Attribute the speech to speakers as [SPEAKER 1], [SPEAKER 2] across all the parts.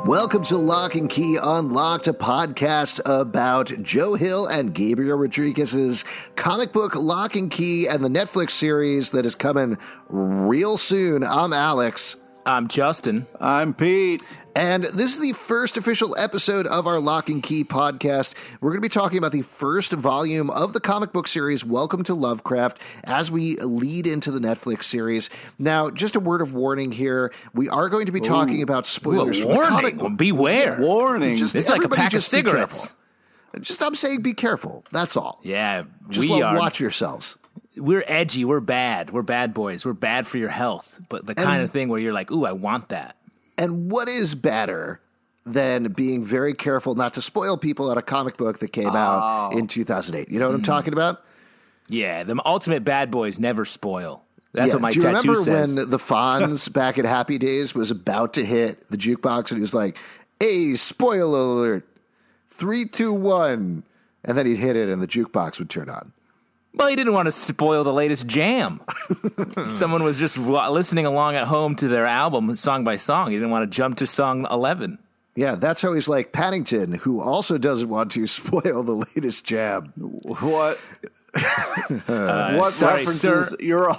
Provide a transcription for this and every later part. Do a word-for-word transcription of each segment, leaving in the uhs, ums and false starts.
[SPEAKER 1] Welcome to Lock and Key Unlocked, a podcast about Joe Hill and Gabriel Rodriguez's comic book Lock and Key and the Netflix series that is coming real soon. I'm Alex.
[SPEAKER 2] I'm Justin.
[SPEAKER 3] I'm Pete.
[SPEAKER 1] And this is the first official episode of our Lock and Key podcast. We're going to be talking about the first volume of the comic book series, Welcome to Lovecraft, as we lead into the Netflix series. Now, just a word of warning here. We are going to be talking Ooh. about spoilers
[SPEAKER 2] Ooh,
[SPEAKER 1] from
[SPEAKER 2] warning.
[SPEAKER 1] the comic book.
[SPEAKER 2] Beware.
[SPEAKER 3] Warning.
[SPEAKER 1] Just,
[SPEAKER 2] it's like a pack of cigarettes.
[SPEAKER 1] Just I'm saying be careful. That's all.
[SPEAKER 2] Yeah,
[SPEAKER 1] just
[SPEAKER 2] we
[SPEAKER 1] are.
[SPEAKER 2] are.
[SPEAKER 1] Watch yourselves.
[SPEAKER 2] We're edgy. We're bad. We're bad boys. We're bad for your health. But the kind and, of thing where you're like, ooh, I want that.
[SPEAKER 1] And what is better than being very careful not to spoil people at a comic book that came oh. out in two thousand eight? You know what mm. I'm talking about?
[SPEAKER 2] Yeah, the ultimate bad boys never spoil. That's
[SPEAKER 1] yeah.
[SPEAKER 2] what my
[SPEAKER 1] Do you
[SPEAKER 2] tattoo
[SPEAKER 1] remember
[SPEAKER 2] says.
[SPEAKER 1] when the Fonz back at Happy Days was about to hit the jukebox and he was like, hey, spoiler alert, three, two, one. And then he'd hit it and the jukebox would turn on.
[SPEAKER 2] Well, he didn't want to spoil the latest jam. Someone was just listening along at home to their album, song by song. He didn't want to jump to song eleven.
[SPEAKER 1] Yeah, that's how he's like Paddington, who also doesn't want to spoil the latest jam.
[SPEAKER 3] What?
[SPEAKER 2] uh,
[SPEAKER 3] what
[SPEAKER 2] sorry,
[SPEAKER 3] references?
[SPEAKER 2] Sir.
[SPEAKER 3] You're.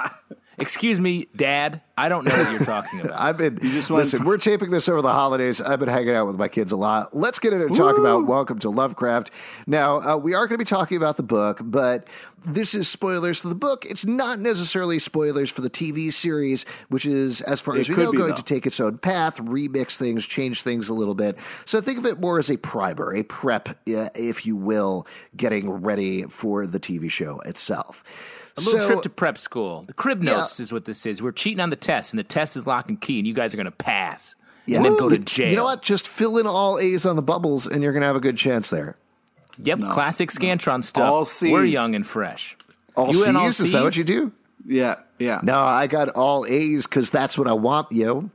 [SPEAKER 2] Excuse me, Dad. I don't know what you're talking about.
[SPEAKER 1] I've been. You just listen. We're taping this over the holidays. I've been hanging out with my kids a lot. Let's get into talk about Welcome to Lovecraft. Now, uh, we are going to be talking about the book, but this is spoilers for the book. It's not necessarily spoilers for the T V series, which is, as far as we know, going to take its own path, remix things, change things a little bit. So think of it more as a primer, a prep, uh, if you will, getting ready for the T V show itself.
[SPEAKER 2] A little
[SPEAKER 1] so,
[SPEAKER 2] trip to prep school. The crib notes yeah. is what this is. We're cheating on the test, and the test is lock and key, and you guys are going to pass yeah. and then go to jail.
[SPEAKER 1] You know what? Just fill in all A's on the bubbles, and you're going to have a good chance there.
[SPEAKER 2] Yep, no. Classic Scantron stuff.
[SPEAKER 3] All C's.
[SPEAKER 2] We're young and fresh.
[SPEAKER 1] All
[SPEAKER 2] you
[SPEAKER 1] C's?
[SPEAKER 2] all
[SPEAKER 1] Is that what you do?
[SPEAKER 3] Yeah, yeah.
[SPEAKER 1] No, I got all A's because that's what I want, yo.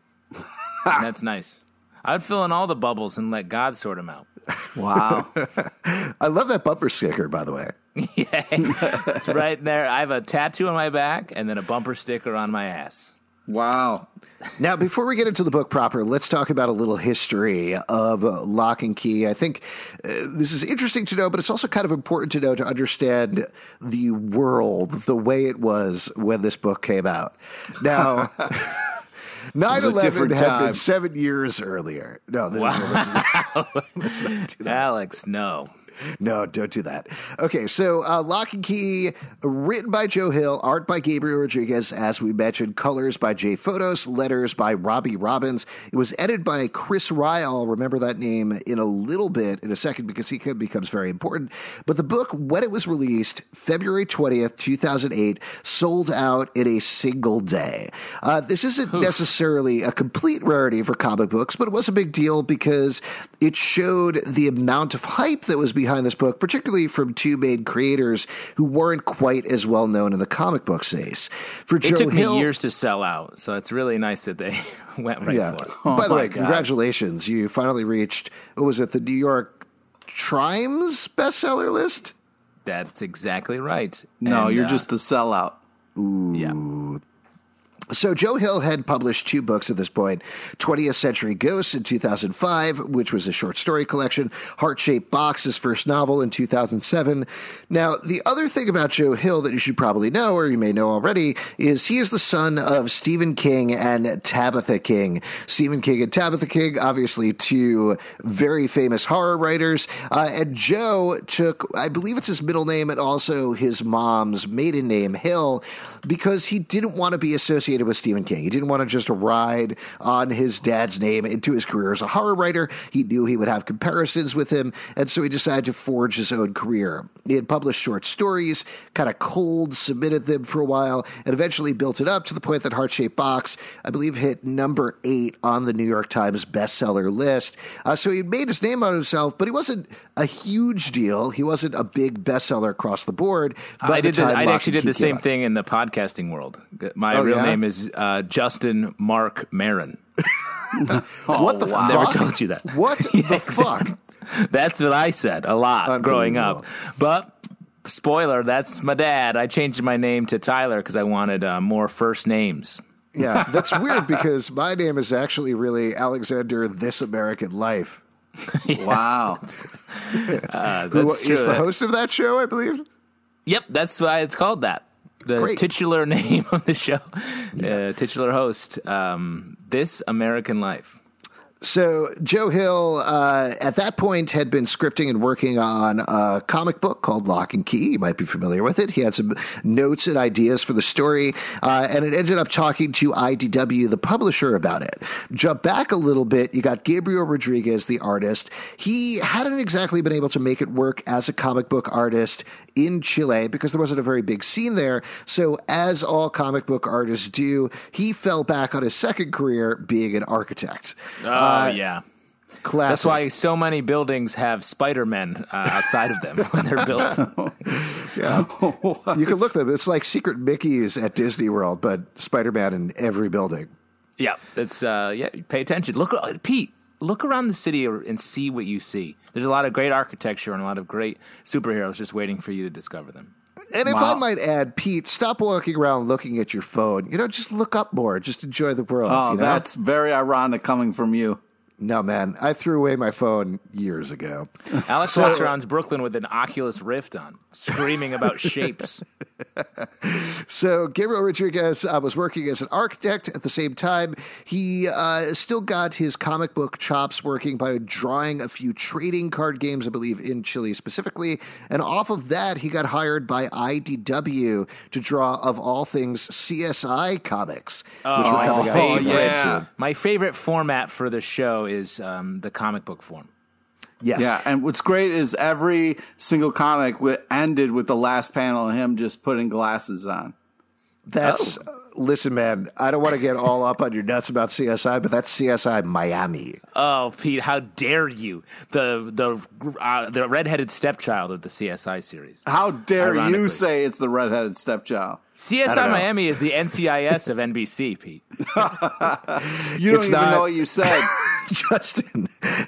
[SPEAKER 2] That's nice. I'd fill in all the bubbles and let God sort them out.
[SPEAKER 3] Wow.
[SPEAKER 1] I love that bumper sticker, by the way.
[SPEAKER 2] Yeah, it's right there. I have a tattoo on my back and then a bumper sticker on my ass.
[SPEAKER 3] Wow.
[SPEAKER 1] Now, before we get into the book proper, let's talk about a little history of uh, Lock and Key. I think uh, this is interesting to know, but it's also kind of important to know to understand the world, the way it was when this book came out. Now... nine eleven had time. been seven years earlier. No,
[SPEAKER 2] wow.
[SPEAKER 1] let's, let's not do that.
[SPEAKER 2] Alex, no.
[SPEAKER 1] No, don't do that. Okay, so uh, Lock and Key, written by Joe Hill, art by Gabriel Rodriguez, as we mentioned, colors by Jay Photos, letters by Robbie Robbins. It was edited by Chris Ryle. I'll remember that name in a little bit, in a second, because he becomes very important. But the book, when it was released, February twentieth, two thousand eight, sold out in a single day. Uh, this isn't Oof. necessarily a complete rarity for comic books, but it was a big deal because it showed the amount of hype that was behind behind this book, particularly from two main creators who weren't quite as well known in the comic book space. For Joe
[SPEAKER 2] it took
[SPEAKER 1] Hill,
[SPEAKER 2] me years to sell out, so it's really nice that they went right
[SPEAKER 1] yeah.
[SPEAKER 2] for it.
[SPEAKER 1] Oh, By the way,
[SPEAKER 3] God.
[SPEAKER 1] congratulations. You finally reached, what was it, the New York Times bestseller list?
[SPEAKER 2] That's exactly right.
[SPEAKER 3] No,
[SPEAKER 2] and,
[SPEAKER 3] you're
[SPEAKER 2] uh,
[SPEAKER 3] just a sellout.
[SPEAKER 1] Ooh.
[SPEAKER 2] Yeah.
[SPEAKER 1] So Joe Hill had published two books at this point, twentieth Century Ghosts in two thousand five, which was a short story collection, Heart-Shaped Box, his first novel in two thousand seven. Now, the other thing about Joe Hill that you should probably know, or you may know already, is he is the son of Stephen King and Tabitha King. Stephen King and Tabitha King, obviously two very famous horror writers, uh, and Joe took, I believe it's his middle name and also his mom's maiden name, Hill, because he didn't want to be associated with Stephen King. He didn't want to just ride on his dad's name into his career as a horror writer. He knew he would have comparisons with him, and so he decided to forge his own career. He had published short stories, kind of cold submitted them for a while, and eventually built it up to the point that Heart-Shaped Box, I believe, hit number eight on the New York Times bestseller list. Uh, so he made his name on himself, but he wasn't a huge deal. He wasn't a big bestseller across the board.
[SPEAKER 2] I did. The, I actually did the same thing in the podcasting world. My
[SPEAKER 1] oh,
[SPEAKER 2] real
[SPEAKER 1] yeah?
[SPEAKER 2] name is uh, Justin Mark Marin.
[SPEAKER 1] oh, what the
[SPEAKER 2] wow.
[SPEAKER 1] fuck?
[SPEAKER 2] Never told you that.
[SPEAKER 1] What
[SPEAKER 2] yeah,
[SPEAKER 1] the fuck?
[SPEAKER 2] That's what I said a lot growing up. But spoiler, that's my dad. I changed my name to Tyler because I wanted uh, more first names.
[SPEAKER 1] Yeah, that's weird because my name is actually really Alexander This American Life.
[SPEAKER 3] Wow.
[SPEAKER 2] Uh,
[SPEAKER 1] Who
[SPEAKER 2] that's
[SPEAKER 1] is
[SPEAKER 2] true.
[SPEAKER 1] the host of that show, I believe?
[SPEAKER 2] Yep, that's why it's called that. The
[SPEAKER 1] Great.
[SPEAKER 2] titular name of the show, uh, titular host, um, This American Life.
[SPEAKER 1] So Joe Hill, uh, at that point, had been scripting and working on a comic book called Lock and Key. You might be familiar with it. He had some notes and ideas for the story, uh, and it ended up talking to I D W, the publisher, about it. Jump back a little bit. You got Gabriel Rodriguez, the artist. He hadn't exactly been able to make it work as a comic book artist in Chile because there wasn't a very big scene there. So as all comic book artists do, he fell back on his second career being an architect.
[SPEAKER 2] Oh, yeah.
[SPEAKER 1] Classic.
[SPEAKER 2] That's why so many buildings have Spider-Men uh, outside of them when they're built.
[SPEAKER 1] Yeah. You can look them. It's like secret Mickeys at Disney World, but Spider-Man in every building.
[SPEAKER 2] Yeah, it's uh, yeah. Pay attention. Look, Pete. Look around the city and see what you see. There's a lot of great architecture and a lot of great superheroes just waiting for you to discover them.
[SPEAKER 1] And if
[SPEAKER 3] Wow.
[SPEAKER 1] I might add, Pete, stop walking around looking at your phone. You know, just look up more. Just enjoy the world.
[SPEAKER 3] Oh,
[SPEAKER 1] you know?
[SPEAKER 3] that's very ironic coming from you.
[SPEAKER 1] No, man. I threw away my phone years ago.
[SPEAKER 2] Alex walks around Brooklyn with an Oculus Rift on, screaming about shapes.
[SPEAKER 1] So Gabriel Rodriguez uh, was working as an architect at the same time. He uh, still got his comic book chops working by drawing a few trading card games, I believe, in Chile specifically. And off of that, he got hired by I D W to draw, of all things, C S I comics, which were coming out
[SPEAKER 2] oh,
[SPEAKER 1] to
[SPEAKER 3] yeah.
[SPEAKER 1] Red Tube.
[SPEAKER 2] My favorite format for the show is um, the comic book form.
[SPEAKER 1] Yes.
[SPEAKER 3] Yeah, and what's great is every single comic w- ended with the last panel of him just putting glasses on.
[SPEAKER 1] That's, listen, man, I don't want to get all up on your nuts about C S I, but that's C S I Miami.
[SPEAKER 2] Oh, Pete, how dare you? The the uh, the redheaded stepchild of the C S I series.
[SPEAKER 3] How dare
[SPEAKER 2] Ironically.
[SPEAKER 3] you say it's the redheaded stepchild?
[SPEAKER 2] C S
[SPEAKER 1] I don't
[SPEAKER 2] I
[SPEAKER 1] know.
[SPEAKER 2] Miami is the N C I S of N B C, Pete.
[SPEAKER 3] You don't
[SPEAKER 1] It's
[SPEAKER 3] even
[SPEAKER 1] not-
[SPEAKER 3] know what you said.
[SPEAKER 1] Justin,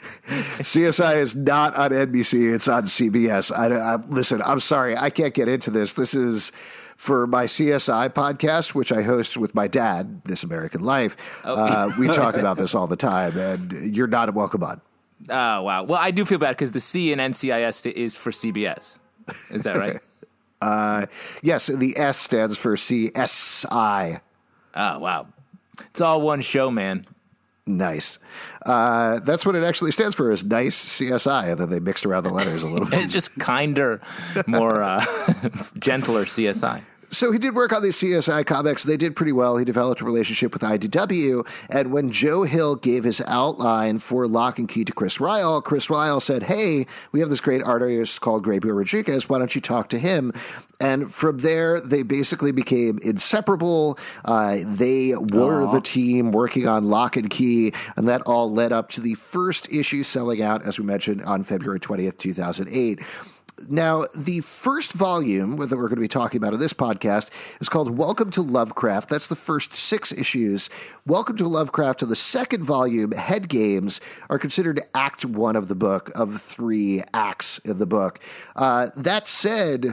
[SPEAKER 1] C S I is not on N B C. It's on C B S. I, I, listen, I'm sorry. I can't get into this. This is for my C S I podcast, which I host with my dad, This American Life. Uh, we talk about this all the time, and you're not welcome on.
[SPEAKER 2] Oh, wow. Well, I do feel bad because the C in N C I S is for C B S. Is that right?
[SPEAKER 1] Uh, yes, the S stands for C S I.
[SPEAKER 2] Oh, wow. It's all one show, man.
[SPEAKER 1] Nice. Uh, that's what it actually stands for, is nice C S I, and then they mixed around the letters a little bit.
[SPEAKER 2] It's just kinder, more uh, gentler C S I.
[SPEAKER 1] So he did work on these C S I comics. They did pretty well. He developed a relationship with I D W. And when Joe Hill gave his outline for Lock and Key to Chris Ryall, Chris Ryall said, hey, we have this great artist called Gabriel Rodriguez. Why don't you talk to him? And from there, they basically became inseparable. Uh, they were
[SPEAKER 3] Aw.
[SPEAKER 1] the team working on Lock and Key. And that all led up to the first issue selling out, as we mentioned, on February twentieth, two thousand eight. Now, the first volume that we're going to be talking about in this podcast is called Welcome to Lovecraft. That's the first six issues. Welcome to Lovecraft and the second volume, Head Games, are considered act one of the book, of three acts in the book. Uh, that said,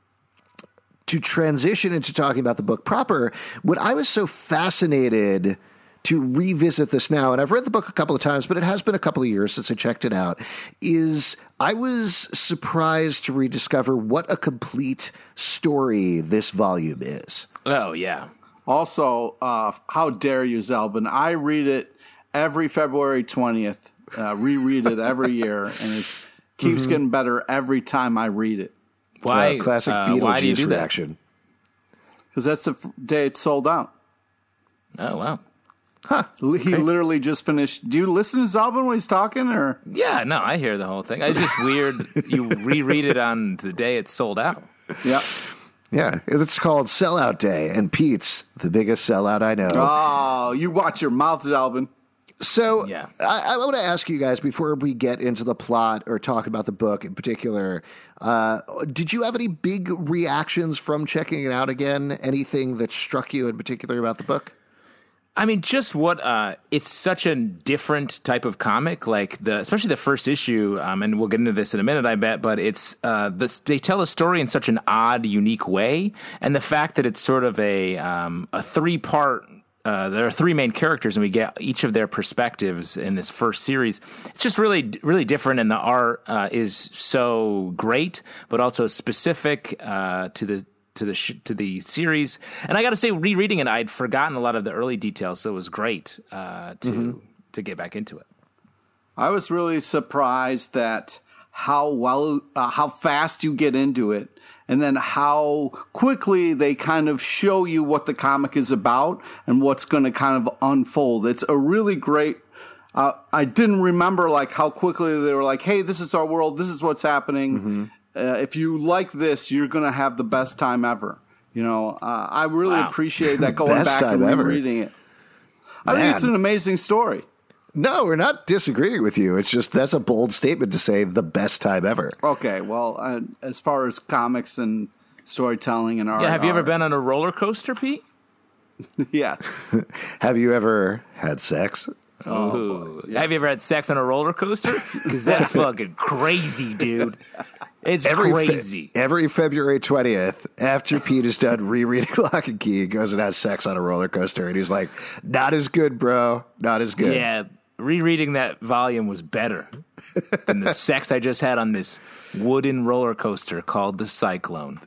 [SPEAKER 1] to transition into talking about the book proper, what I was so fascinated to revisit this now, and I've read the book a couple of times, but it has been a couple of years since I checked it out, is I was surprised to rediscover what a complete story this volume is.
[SPEAKER 2] Oh, yeah.
[SPEAKER 3] Also, uh, how dare you, Zelbin? I read it every February twentieth, uh, reread it every year, and it's keeps
[SPEAKER 1] Mm-hmm.
[SPEAKER 3] getting better every time I read it.
[SPEAKER 2] Why?
[SPEAKER 1] Uh, classic
[SPEAKER 2] uh,
[SPEAKER 1] Beetlejuice
[SPEAKER 2] why do you do that?
[SPEAKER 1] reaction.
[SPEAKER 3] Because that's the f- day it's sold out.
[SPEAKER 2] Oh, wow.
[SPEAKER 3] L- He literally just finished. Do you listen to Zelbin when he's talking, or
[SPEAKER 2] Yeah, no, I hear the whole thing. It's just weird you reread it on the day it's sold out.
[SPEAKER 3] yeah?
[SPEAKER 1] Yeah, it's called Sellout Day, and Pete's the biggest sellout I know.
[SPEAKER 3] Oh, you watch your mouth, Zelbin.
[SPEAKER 1] So
[SPEAKER 2] Yeah.
[SPEAKER 1] I, I want to ask you guys before we get into the plot or talk about the book in particular, uh, did you have any big reactions from checking it out again? Anything that struck you in particular about the book?
[SPEAKER 2] I mean, just what uh, it's such a different type of comic, like the especially the first issue, um, and we'll get into this in a minute, I bet. But it's uh, the, they tell a story in such an odd, unique way, and the fact that it's sort of a um, a three part uh, there are three main characters, and we get each of their perspectives in this first series. It's just really, really different, and the art uh, is so great, but also specific uh, to the to the sh- to the series. And I got to say, rereading it, I'd forgotten a lot of the early details, so it was great uh, to mm-hmm. to get back into it.
[SPEAKER 3] I was really surprised that how well, uh, how fast you get into it, and then how quickly they kind of show you what the comic is about and what's going to kind of unfold. It's a really great. Uh, I didn't remember like how quickly they were like, "Hey, this is our world. This is what's happening. Mm-hmm. Uh, if you like this, you're going to have the best time ever." You know, uh, I really wow. appreciate that going back and rereading it. I Man. think it's an amazing story.
[SPEAKER 1] No, we're not disagreeing with you. It's just that's a bold statement to say the best time ever.
[SPEAKER 3] Okay, well, uh, as far as comics and storytelling and art,
[SPEAKER 2] yeah, have you
[SPEAKER 3] are,
[SPEAKER 2] ever been on a roller coaster, Pete?
[SPEAKER 3] Yes.
[SPEAKER 1] Have you ever had sex?
[SPEAKER 2] Oh, yes. Have you ever had sex on a roller coaster? Because that's fucking crazy, dude. It's
[SPEAKER 1] every
[SPEAKER 2] crazy.
[SPEAKER 1] Fe- every February twentieth, after Pete is done rereading Lock and Key, he goes and has sex on a roller coaster, and he's like, "Not as good, bro. Not as good."
[SPEAKER 2] Yeah. Rereading that volume was better than the sex I just had on this wooden roller coaster called the Cyclone.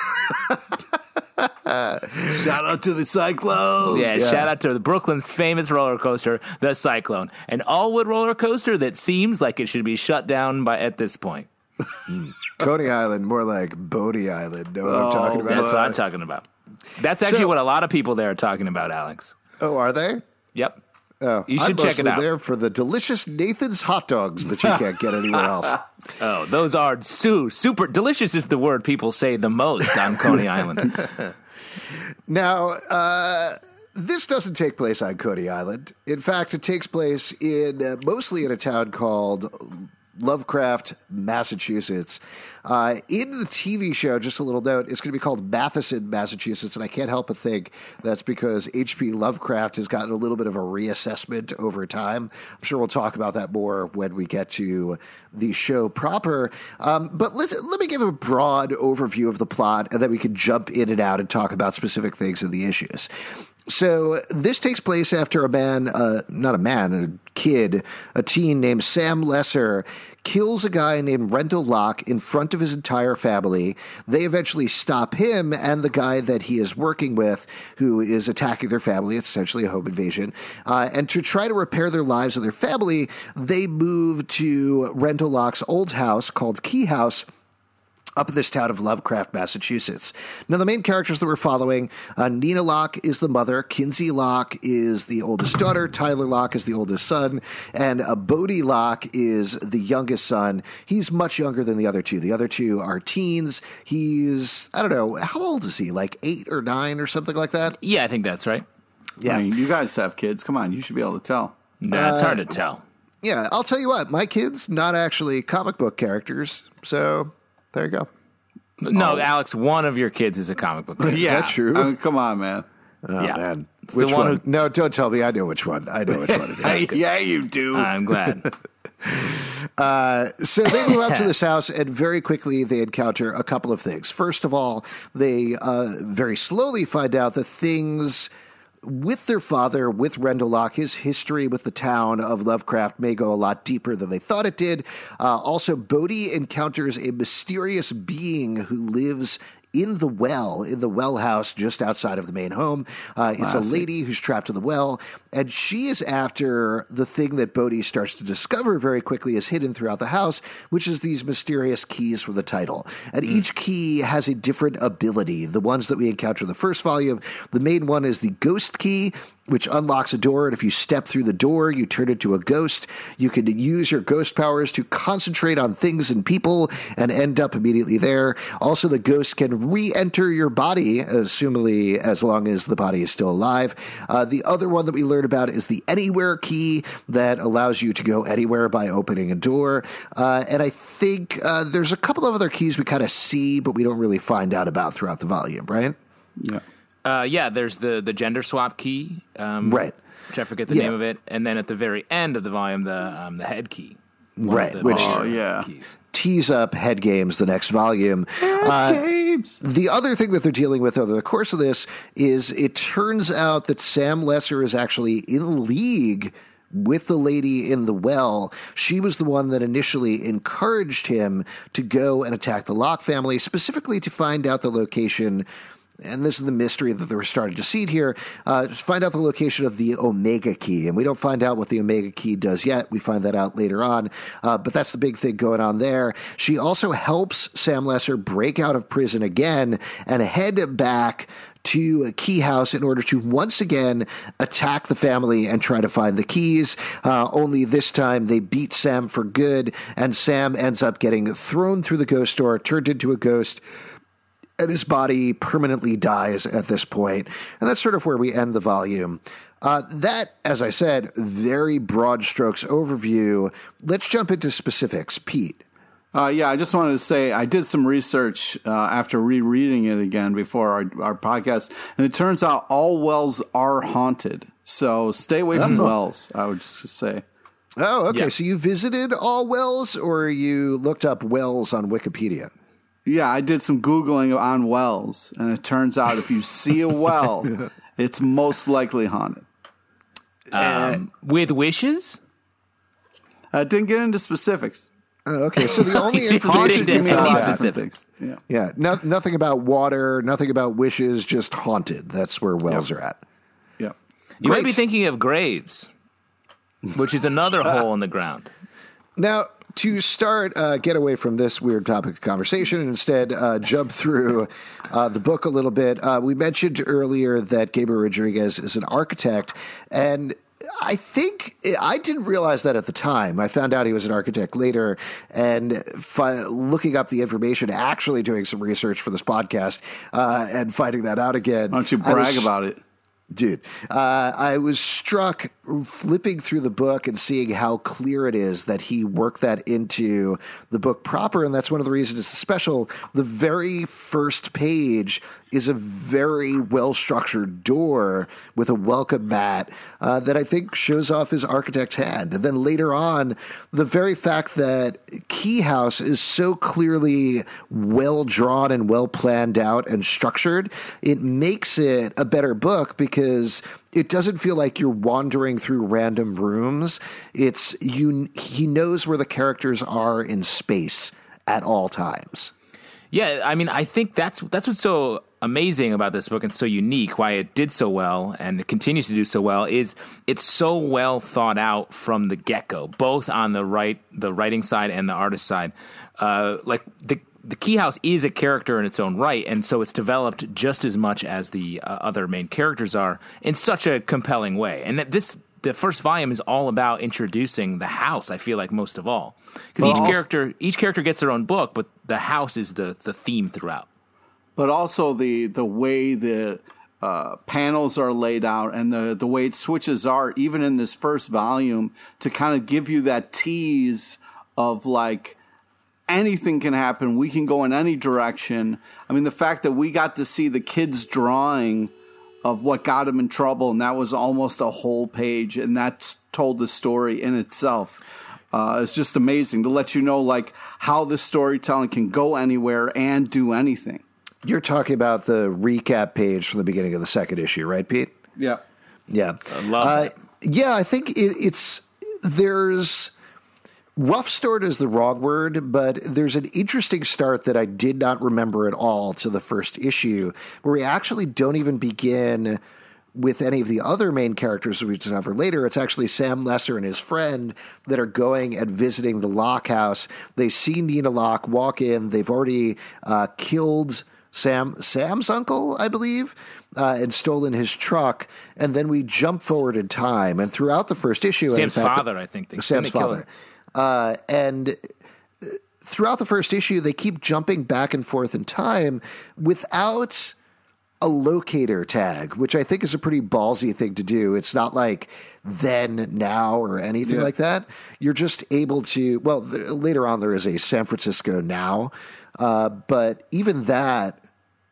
[SPEAKER 3] Shout out to the Cyclone.
[SPEAKER 2] Yeah, yeah, shout out to the Brooklyn's famous roller coaster, the Cyclone. An all-wood roller coaster that seems like it should be shut down by at this point.
[SPEAKER 1] Coney Island, more like Bodie Island. Know what oh, I'm talking about?
[SPEAKER 2] That's what I'm talking about. That's actually so, what a lot of people there are talking about, Alex.
[SPEAKER 1] Oh, are they?
[SPEAKER 2] Yep.
[SPEAKER 1] Oh,
[SPEAKER 2] you should
[SPEAKER 1] I'm
[SPEAKER 2] check it out.
[SPEAKER 1] There for the delicious Nathan's hot dogs that you can't get anywhere else.
[SPEAKER 2] Oh, those are su- super delicious. Is the word people say the most on Coney Island.
[SPEAKER 1] Now, uh, this doesn't take place on Coney Island. In fact, it takes place in uh, mostly in a town called Lovecraft, Massachusetts. Uh, in the T V show, just a little note, it's going to be called Matheson, Massachusetts, and I can't help but think that's because H P Lovecraft has gotten a little bit of a reassessment over time. I'm sure we'll talk about that more when we get to the show proper. Um, but let let me give a broad overview of the plot, and then we can jump in and out and talk about specific things in the issues. So this takes place after a man, uh, not a man, a kid, a teen named Sam Lesser kills a guy named Rendell Locke in front of his entire family. They eventually stop him and the guy that he is working with who is attacking their family. It's essentially a home invasion. Uh, and to try to repair their lives and their family, they move to Rendell Locke's old house called Key House, up in this town of Lovecraft, Massachusetts. Now, the main characters that we're following, uh, Nina Locke is the mother, Kinsey Locke is the oldest daughter, Tyler Locke is the oldest son, and uh, Bodie Locke is the youngest son. He's much younger than the other two. The other two are teens. He's, I don't know, how old is he? Like eight or nine or something like that?
[SPEAKER 2] Yeah, I think that's right.
[SPEAKER 3] Yeah. I mean, you guys have kids. Come on, you should be able to tell.
[SPEAKER 2] That's
[SPEAKER 1] uh,
[SPEAKER 2] hard to tell.
[SPEAKER 1] Yeah, I'll tell you what, my kids, not actually comic book characters, so... There you go.
[SPEAKER 2] No,
[SPEAKER 3] oh.
[SPEAKER 2] Alex, one of your kids is a comic book character.
[SPEAKER 3] Yeah.
[SPEAKER 1] Is that true?
[SPEAKER 3] I mean, come on, man.
[SPEAKER 1] Oh,
[SPEAKER 2] yeah.
[SPEAKER 1] man.
[SPEAKER 2] It's
[SPEAKER 1] Which
[SPEAKER 2] the one?
[SPEAKER 1] one?
[SPEAKER 2] Who...
[SPEAKER 1] No, don't tell me. I know which one. I know which one it is.
[SPEAKER 3] Yeah, you do.
[SPEAKER 2] I'm glad.
[SPEAKER 1] Uh, so they move up to this house, and very quickly they encounter a couple of things. First of all, they uh, very slowly find out that things... with their father, with Rendell Locke, his history with the town of Lovecraft may go a lot deeper than they thought it did. Uh, also, Bodie encounters a mysterious being who lives in the well, in the well house just outside of the main home. Uh, it's a lady who's trapped in the well, and she is after the thing that Bodie starts to discover very quickly is hidden throughout the house, which is these mysterious keys for the title. And mm. each key has a different ability. The ones that we encounter in the first volume, the main one is the ghost key, which unlocks a door, and if you step through the door, you turn into a ghost. You can use your ghost powers to concentrate on things and people and end up immediately there. Also, the ghost can re-enter your body, assumably as long as the body is still alive. Uh, the other one that we learn about is the Anywhere key that allows you to go anywhere by opening a door. Uh, and I think uh, there's a couple of other keys we kind of see, but we don't really find out about throughout the volume, right?
[SPEAKER 3] Yeah.
[SPEAKER 2] Uh, yeah, there's the, the gender swap key, um,
[SPEAKER 1] right?
[SPEAKER 2] Which I forget the
[SPEAKER 1] yeah.
[SPEAKER 2] name of it, and then at the very end of the volume, the um, the head key,
[SPEAKER 1] right? Which
[SPEAKER 3] oh yeah,
[SPEAKER 1] keys. tease up Head Games, the next volume.
[SPEAKER 3] Head uh, Games.
[SPEAKER 1] The other thing that they're dealing with over the course of this is it turns out that Sam Lesser is actually in league with the lady in the well. She was the one that initially encouraged him to go and attack the Locke family, specifically to find out the location. And this is the mystery that they were starting to seed here. Uh, just find out the location of the Omega Key. And we don't find out what the Omega Key does yet. We find that out later on. Uh, but that's the big thing going on there. She also helps Sam Lesser break out of prison again and head back to a key house in order to once again attack the family and try to find the keys. Uh, only this time they beat Sam for good, and Sam ends up getting thrown through the ghost door, turned into a ghost, and his body permanently dies at this point. And that's sort of where we end the volume. Uh, that, as I said, very broad strokes overview. Let's jump into specifics. Pete.
[SPEAKER 3] Uh, yeah, I just wanted to say I did some research uh, after rereading it again before our, our podcast, and it turns out all wells are haunted. So stay away from oh. wells, I would just say.
[SPEAKER 1] Oh, okay.
[SPEAKER 2] Yeah.
[SPEAKER 1] So you visited all wells, or you looked up wells on Wikipedia?
[SPEAKER 3] Yeah, I did some Googling on wells, and it turns out if you see a well, it's most likely haunted.
[SPEAKER 2] Um, with wishes?
[SPEAKER 3] I didn't get into specifics.
[SPEAKER 1] Oh, okay, so the only information
[SPEAKER 2] give me a lot of specifics.
[SPEAKER 3] Yeah,
[SPEAKER 1] yeah, no, nothing about water, nothing about wishes, just haunted. That's where wells
[SPEAKER 3] yep.
[SPEAKER 1] are at.
[SPEAKER 3] Yeah,
[SPEAKER 2] you Great. might be thinking of graves, which is another hole in the ground.
[SPEAKER 1] Now, to start, uh, get away from this weird topic of conversation and instead uh, jump through uh, the book a little bit. Uh, we mentioned earlier that Gabriel Rodriguez is an architect, and I think I didn't realize that at the time. I found out he was an architect later, and fi- looking up the information, actually doing some research for this podcast, uh, and finding that out again.
[SPEAKER 3] Why don't you brag was, about it?
[SPEAKER 1] Dude, uh, I was struck flipping through the book and seeing how clear it is that he worked that into the book proper, and that's one of the reasons it's special. The very first page is a very well-structured door with a welcome mat uh, that I think shows off his architect's hand. And then later on, the very fact that Key House is so clearly well-drawn and well-planned out and structured, it makes it a better book because it doesn't feel like you're wandering through random rooms. It's you. He knows where the characters are in space at all times.
[SPEAKER 2] Yeah, I mean, I think that's that's what's so amazing about this book and so unique, why it did so well and it continues to do so well, is it's so well thought out from the get-go, both on the right, the writing side and the artist side. Uh, like the the Key House is a character in its own right, and so it's developed just as much as the uh, other main characters are in such a compelling way. And that this the first volume is all about introducing the house, I feel like, most of all. Because well, each also, character each character gets their own book, but the house is the, the theme throughout.
[SPEAKER 3] But also the the way the uh, panels are laid out and the, the way it switches art, even in this first volume, to kind of give you that tease of like, anything can happen. We can go in any direction. I mean, the fact that we got to see the kid's drawing of what got him in trouble, and that was almost a whole page, and that's told the story in itself. Uh, it's just amazing to let you know, like, how this storytelling can go anywhere and do anything.
[SPEAKER 1] You're talking about the recap page from the beginning of the second issue, right, Pete?
[SPEAKER 3] Yeah.
[SPEAKER 1] Yeah.
[SPEAKER 2] I love
[SPEAKER 1] uh,
[SPEAKER 2] it.
[SPEAKER 1] Yeah, I think it, it's, there's, rough start is the wrong word, but there's an interesting start that I did not remember at all to the first issue, where we actually don't even begin with any of the other main characters we discover later. It's actually Sam Lesser and his friend that are going and visiting the Locke house. They see Nina Locke walk in. They've already uh, killed Sam, Sam's uncle, I believe, uh, and stolen his truck. And then we jump forward in time. And throughout the first issue,
[SPEAKER 2] Sam's
[SPEAKER 1] fact,
[SPEAKER 2] father, I think. They,
[SPEAKER 1] Sam's
[SPEAKER 2] they
[SPEAKER 1] father. Uh, and throughout the first issue, they keep jumping back and forth in time without a locator tag, which I think is a pretty ballsy thing to do. It's not like then, now, or anything yeah. like that. You're just able to, well, th- later on there is a San Francisco now, uh, but even that,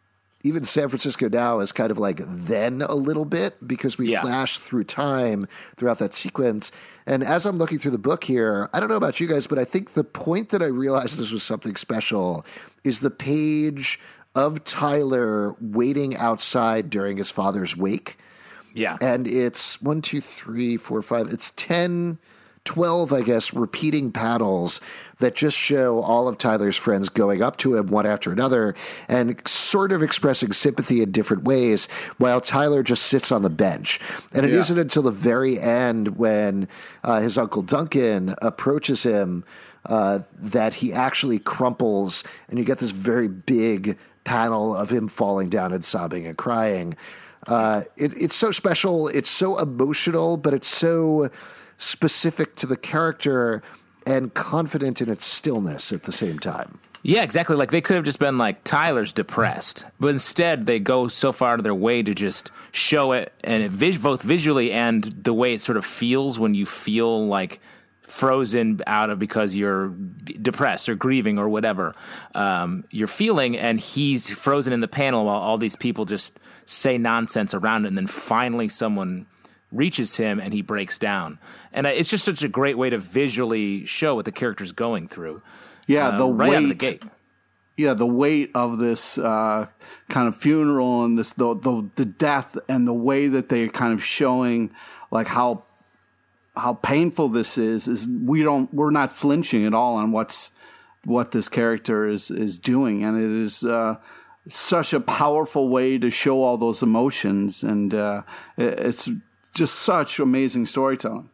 [SPEAKER 1] even San Francisco Now is kind of like then a little bit because we
[SPEAKER 2] Yeah.
[SPEAKER 1] flash through time throughout that sequence. And as I'm looking through the book here, I don't know about you guys, but I think the point that I realized this was something special is the page of Tyler waiting outside during his father's wake.
[SPEAKER 2] Yeah.
[SPEAKER 1] And it's one, two, three, four, five. It's ten, twelve, I guess, repeating panels that just show all of Tyler's friends going up to him one after another and sort of expressing sympathy in different ways while Tyler just sits on the bench. And it
[SPEAKER 3] Yeah.
[SPEAKER 1] isn't until the very end when uh, his Uncle Duncan approaches him uh, that he actually crumples, and you get this very big panel of him falling down and sobbing and crying. Uh, it, it's so special. It's so emotional, but it's so specific to the character and confident in its stillness at the same time.
[SPEAKER 2] Yeah, exactly. Like they could have just been like, Tyler's depressed, but instead they go so far out of their way to just show it, and it vis- both visually and the way it sort of feels when you feel like frozen out of because you're depressed or grieving or whatever um, you're feeling, and he's frozen in the panel while all these people just say nonsense around it, and then finally someone reaches him and he breaks down. And it's just such a great way to visually show what the character's going through.
[SPEAKER 3] Yeah,
[SPEAKER 2] uh,
[SPEAKER 3] the
[SPEAKER 2] right
[SPEAKER 3] weight.
[SPEAKER 2] out of the gate.
[SPEAKER 3] Yeah, the weight of this uh, kind of funeral and this the, the the death and the way that they're kind of showing like how how painful this is is we don't we're not flinching at all on what's what this character is is doing, and it is uh, such a powerful way to show all those emotions, and uh, it, it's just such amazing storytelling.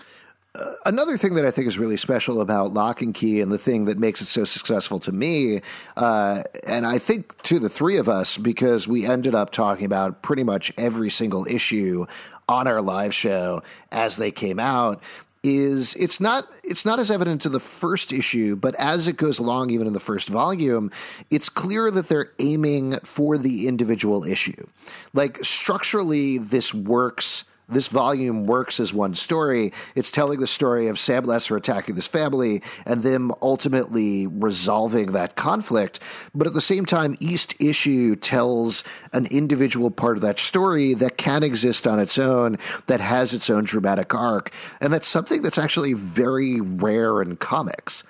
[SPEAKER 1] Another thing that I think is really special about Lock and Key, and the thing that makes it so successful to me, uh, and I think to the three of us, because we ended up talking about pretty much every single issue on our live show as they came out, is it's not it's not as evident in the first issue, but as it goes along, even in the first volume, it's clear that they're aiming for the individual issue. Like structurally, this works. This volume works as one story. It's telling the story of Sam Lesser attacking this family and them ultimately resolving that conflict. But at the same time, each issue tells an individual part of that story that can exist on its own, that has its own dramatic arc. And that's something that's actually very rare in comics.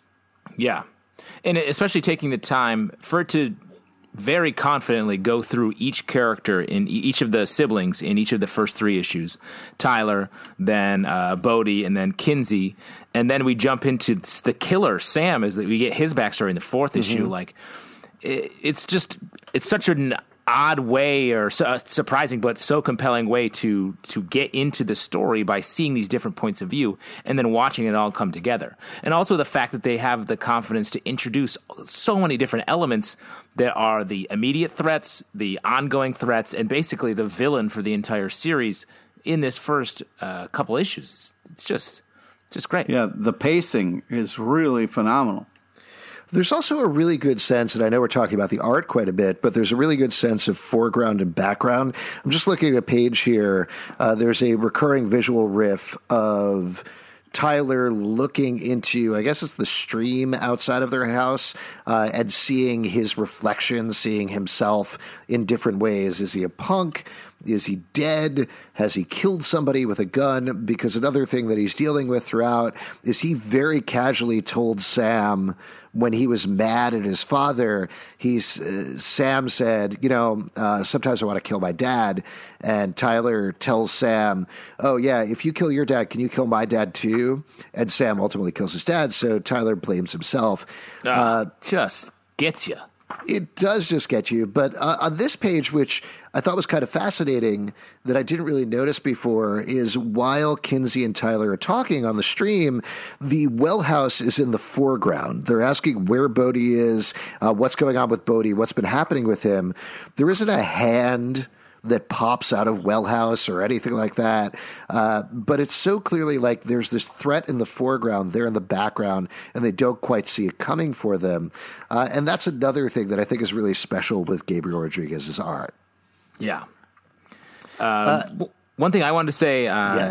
[SPEAKER 2] Yeah. And especially taking the time for it to very confidently go through each character in each of the siblings in each of the first three issues. Tyler, then uh, Bodhi, and then Kinsey. And then we jump into the killer, Sam, as we get his backstory in the fourth mm-hmm. issue. Like, it, it's just, it's such an odd way, or su- surprising but so compelling way to to get into the story by seeing these different points of view and then watching it all come together. And also the fact that they have the confidence to introduce so many different elements that are the immediate threats, the ongoing threats, and basically the villain for the entire series in this first uh, couple issues. It's just, it's just great.
[SPEAKER 3] Yeah, the pacing is really phenomenal.
[SPEAKER 1] There's also a really good sense, and I know we're talking about the art quite a bit, but there's a really good sense of foreground and background. I'm just looking at a page here. Uh, there's a recurring visual riff of Tyler looking into, I guess it's the stream outside of their house, uh, and seeing his reflection, seeing himself in different ways. Is he a punk? Is he dead? Has he killed somebody with a gun? Because another thing that he's dealing with throughout is he very casually told Sam when he was mad at his father, he's uh, Sam said, you know, uh, sometimes I want to kill my dad. And Tyler tells Sam, oh, yeah, if you kill your dad, can you kill my dad too? And Sam ultimately kills his dad. So Tyler blames himself.
[SPEAKER 2] Uh, uh, just gets you.
[SPEAKER 1] It does just get you. But uh, on this page, which I thought was kind of fascinating that I didn't really notice before, is while Kinsey and Tyler are talking on the stream, the well house is in the foreground. They're asking where Bodhi is, uh, what's going on with Bodhi, what's been happening with him. There isn't a hand that pops out of Wellhouse or anything like that. Uh, but it's so clearly like there's this threat in the foreground, they're in the background, and they don't quite see it coming for them. Uh, and that's another thing that I think is really special with Gabriel Rodriguez's art.
[SPEAKER 2] Yeah. Uh, uh, one thing I wanted to say, uh,
[SPEAKER 1] yeah.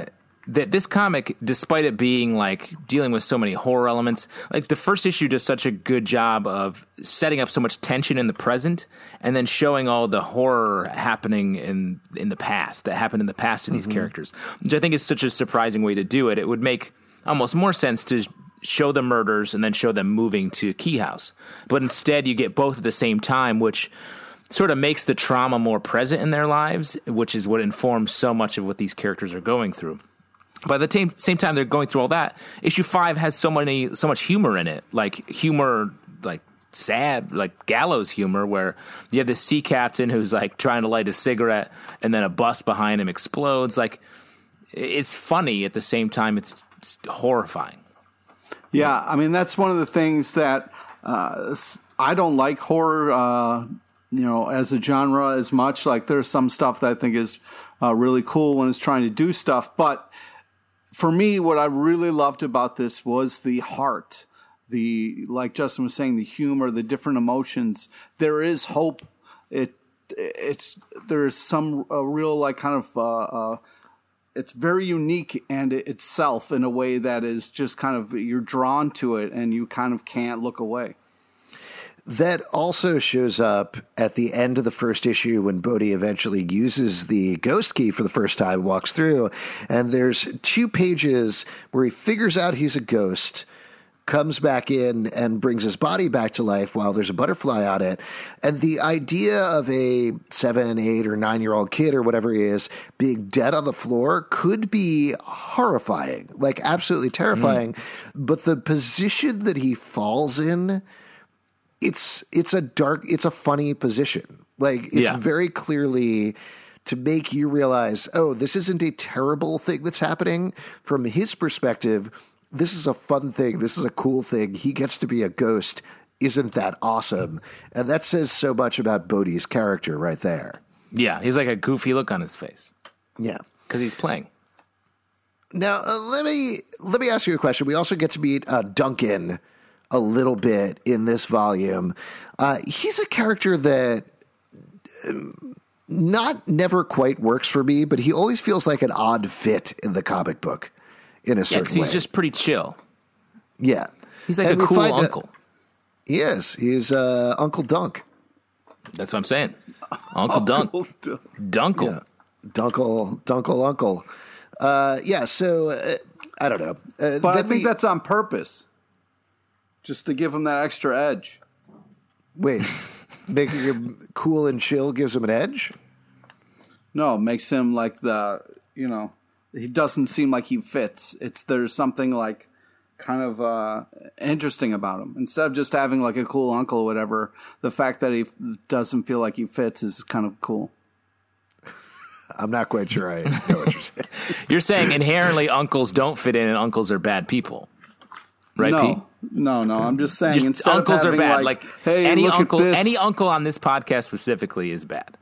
[SPEAKER 2] that this comic, despite it being like dealing with so many horror elements, like the first issue does such a good job of setting up so much tension in the present and then showing all the horror happening in in the past that happened in the past to these mm-hmm. characters, which I think is such a surprising way to do it. It would make almost more sense to show the murders and then show them moving to Key House. But instead you get both at the same time, which sort of makes the trauma more present in their lives, which is what informs so much of what these characters are going through. But at the same, same time they're going through all that, issue five has so many, so much humor in it, like humor, like sad, like gallows humor, where you have this sea captain who's like trying to light a cigarette and then a bus behind him explodes. Like, it's funny at the same time. It's, it's horrifying.
[SPEAKER 3] Yeah. I mean, that's one of the things that uh, I don't like horror, uh, you know, as a genre as much. Like, there's some stuff that I think is uh, really cool when it's trying to do stuff, but for me, what I really loved about this was the heart, the, like Justin was saying, the humor, the different emotions. There is hope. It, it's, there is some a real, like, kind of, uh, uh, it's very unique and it, itself in a way that is just kind of, you're drawn to it and you kind of can't look away.
[SPEAKER 1] That also shows up at the end of the first issue when Bodhi eventually uses the ghost key for the first time, walks through, and there's two pages where he figures out he's a ghost, comes back in and brings his body back to life while there's a butterfly on it. And the idea of a seven, eight, or nine-year-old kid or whatever he is being dead on the floor could be horrifying, like absolutely terrifying. Mm. But the position that he falls in, It's it's a dark, it's a funny position. Like, it's yeah. very clearly to make you realize, oh, this isn't a terrible thing that's happening. From his perspective, this is a fun thing. This is a cool thing. He gets to be a ghost. Isn't that awesome? And that says so much about Bodhi's character right there.
[SPEAKER 2] Yeah, he's like a goofy look on his face.
[SPEAKER 1] Yeah.
[SPEAKER 2] Because he's playing.
[SPEAKER 1] Now, uh, let me let me ask you a question. We also get to meet uh, Duncan a little bit in this volume. Uh, he's a character that um, not never quite works for me, but he always feels like an odd fit in the comic book in a certain
[SPEAKER 2] yeah, 'cause
[SPEAKER 1] way.
[SPEAKER 2] He's just pretty chill.
[SPEAKER 1] Yeah.
[SPEAKER 2] He's like and a cool uncle.
[SPEAKER 1] A, he is. He's uh, Uncle Dunk.
[SPEAKER 2] That's what I'm saying. Uncle Dunk. Dunkle.
[SPEAKER 1] Yeah. Dunkle, Dunkle Uncle. Uh, yeah, so uh, I don't know. Uh,
[SPEAKER 3] but I think we, that's on purpose. Just to give him that extra edge.
[SPEAKER 1] Wait, making him cool and chill gives him an edge?
[SPEAKER 3] No, makes him like the, you know, he doesn't seem like he fits. It's, there's something like kind of uh, interesting about him. Instead of just having like a cool uncle or whatever, the fact that he doesn't feel like he fits is kind of cool.
[SPEAKER 1] I'm not quite sure I know what you're saying.
[SPEAKER 2] You're saying inherently uncles don't fit in and uncles are bad people. Right,
[SPEAKER 3] no,
[SPEAKER 2] Pete?
[SPEAKER 3] No, no. I'm just saying.
[SPEAKER 2] Just
[SPEAKER 3] instead
[SPEAKER 2] uncles
[SPEAKER 3] of having
[SPEAKER 2] are bad.
[SPEAKER 3] Like,
[SPEAKER 2] like
[SPEAKER 3] hey,
[SPEAKER 2] any
[SPEAKER 3] look
[SPEAKER 2] uncle,
[SPEAKER 3] at this.
[SPEAKER 2] any uncle on this podcast specifically is bad.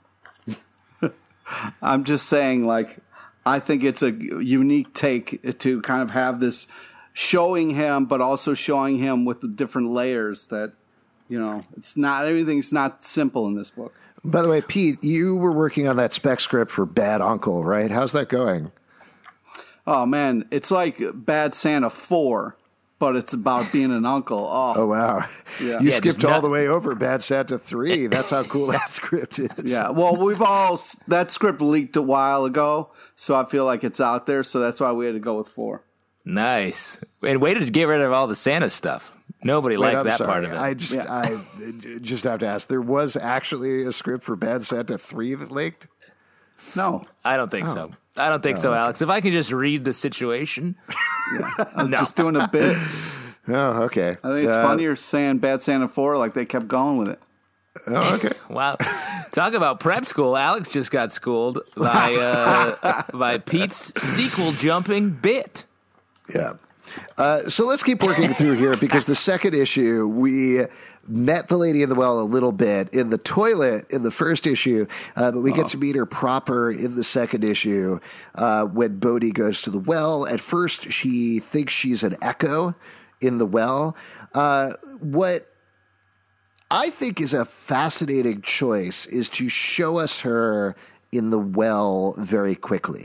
[SPEAKER 3] I'm just saying, like, I think it's a unique take to kind of have this showing him, but also showing him with the different layers that, you know, it's not, everything's not simple in this book.
[SPEAKER 1] By the way, Pete, you were working on that spec script for Bad Uncle, right? How's that going?
[SPEAKER 3] Oh, man, it's like Bad Santa four. But it's about being an uncle. Oh,
[SPEAKER 1] oh wow.
[SPEAKER 3] Yeah.
[SPEAKER 1] You
[SPEAKER 2] yeah,
[SPEAKER 1] skipped all
[SPEAKER 2] not-
[SPEAKER 1] the way over Bad Santa three. That's how cool that script is.
[SPEAKER 3] Yeah, well, we've all, that script leaked a while ago, so I feel like it's out there, so that's why we had to go with four.
[SPEAKER 2] Nice. And way to get rid of all the Santa stuff. Nobody
[SPEAKER 1] Wait,
[SPEAKER 2] liked
[SPEAKER 1] I'm
[SPEAKER 2] that
[SPEAKER 1] sorry.
[SPEAKER 2] part of it.
[SPEAKER 1] I just,
[SPEAKER 3] Yeah.
[SPEAKER 1] I just have to ask, there was actually a script for Bad Santa three that leaked?
[SPEAKER 3] No.
[SPEAKER 2] I don't think
[SPEAKER 1] Oh.
[SPEAKER 2] so. I don't think
[SPEAKER 1] Oh,
[SPEAKER 2] so,
[SPEAKER 1] okay.
[SPEAKER 2] Alex. If I can just read the situation.
[SPEAKER 3] Yeah. I'm
[SPEAKER 2] No.
[SPEAKER 3] just doing a bit.
[SPEAKER 1] Oh, okay.
[SPEAKER 3] I think it's
[SPEAKER 1] Uh,
[SPEAKER 3] funnier saying Bad Santa four, like they kept going with it.
[SPEAKER 1] Oh, okay.
[SPEAKER 2] Wow. Talk about prep school. Alex just got schooled by uh, by Pete's sequel jumping bit.
[SPEAKER 1] Yeah. Uh, so let's keep working through here because the second issue, we met the lady in the well a little bit in the toilet in the first issue, uh, but we get to meet her proper in the second issue uh, when Bodhi goes to the well. At first, she thinks she's an echo in the well. Uh, what I think is a fascinating choice is to show us her in the well very quickly.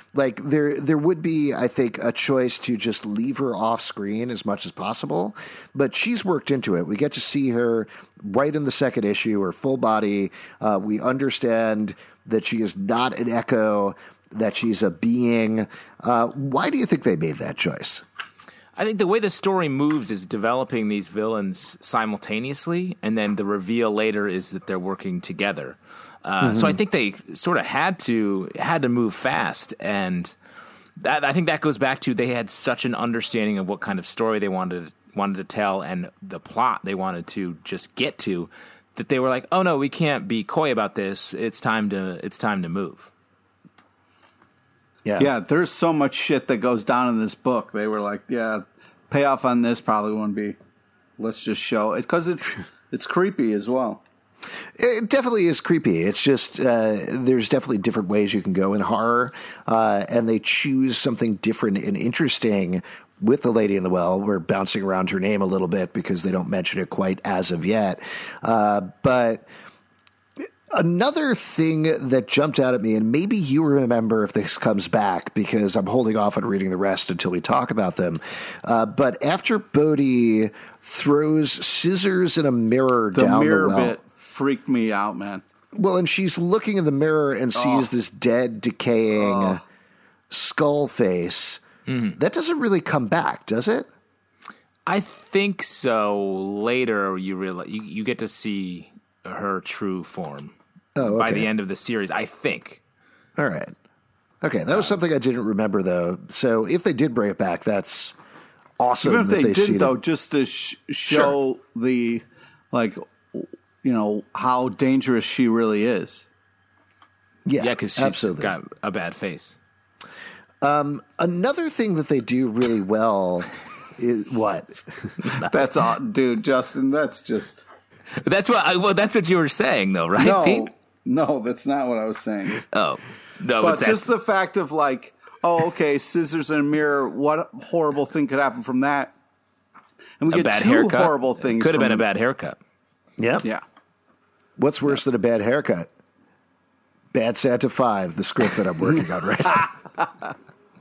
[SPEAKER 1] Like there, there would be, I think, a choice to just leave her off screen as much as possible, but she's worked into it. We get to see her right in the second issue, her full body. Uh, we understand that she is not an Echo, that she's a being. Uh, why do you think they made that choice?
[SPEAKER 2] I think the way the story moves is developing these villains simultaneously, and then the reveal later is that they're working together. Uh, mm-hmm. So I think they sort of had to had to move fast, and that, I think that goes back to they had such an understanding of what kind of story they wanted wanted to tell and the plot they wanted to just get to, that they were like, "Oh no, we can't be coy about this. It's time to it's time to move."
[SPEAKER 3] Yeah. yeah, there's so much shit that goes down in this book. They were like, yeah, payoff on this probably wouldn't be, let's just show it. Because it's, it's creepy as well.
[SPEAKER 1] It definitely is creepy. It's just, uh, there's definitely different ways you can go in horror. Uh, and they choose something different and interesting with The Lady in the Well. We're bouncing around her name a little bit because they don't mention it quite as of yet. Uh, but... Another thing that jumped out at me, and maybe you remember if this comes back because I'm holding off on reading the rest until we talk about them. Uh, but after Bodhi throws scissors in a mirror
[SPEAKER 3] the
[SPEAKER 1] down
[SPEAKER 3] mirror
[SPEAKER 1] the well,
[SPEAKER 3] bit freaked me out, man.
[SPEAKER 1] Well, and she's looking in the mirror and sees
[SPEAKER 3] oh.
[SPEAKER 1] this dead, decaying
[SPEAKER 3] oh.
[SPEAKER 1] skull face. Mm-hmm. That doesn't really come back, does it?
[SPEAKER 2] I think so. Later, you realize you, you get to see her true form.
[SPEAKER 1] Oh, okay.
[SPEAKER 2] By the end of the series, I think.
[SPEAKER 1] All right. Okay, that was something I didn't remember, though. So if they did bring it back, that's awesome.
[SPEAKER 3] Even if
[SPEAKER 1] that
[SPEAKER 3] they,
[SPEAKER 1] they
[SPEAKER 3] did, though,
[SPEAKER 1] it.
[SPEAKER 3] just to sh- show sure. the, like, you know, how dangerous she really is.
[SPEAKER 1] Yeah,
[SPEAKER 2] yeah, because she's
[SPEAKER 1] absolutely.
[SPEAKER 2] got a bad face.
[SPEAKER 1] Um, another thing that they do really well is what?
[SPEAKER 3] That's all, dude, Justin. That's just.
[SPEAKER 2] That's what. I, well, that's what you were saying, though, right,
[SPEAKER 3] no,
[SPEAKER 2] Pete?
[SPEAKER 3] No, that's not what I was saying.
[SPEAKER 2] Oh, no.
[SPEAKER 3] But
[SPEAKER 2] it's
[SPEAKER 3] just the fact of like, oh, okay, scissors in a mirror. What horrible thing could happen from that? And we
[SPEAKER 2] a
[SPEAKER 3] get
[SPEAKER 2] bad
[SPEAKER 3] two
[SPEAKER 2] haircut.
[SPEAKER 3] horrible things.
[SPEAKER 2] Could have been
[SPEAKER 3] them.
[SPEAKER 2] a bad haircut.
[SPEAKER 1] Yeah.
[SPEAKER 3] Yeah.
[SPEAKER 1] What's worse yeah. than a bad haircut? Bad Santa five, the script that I'm working on right now.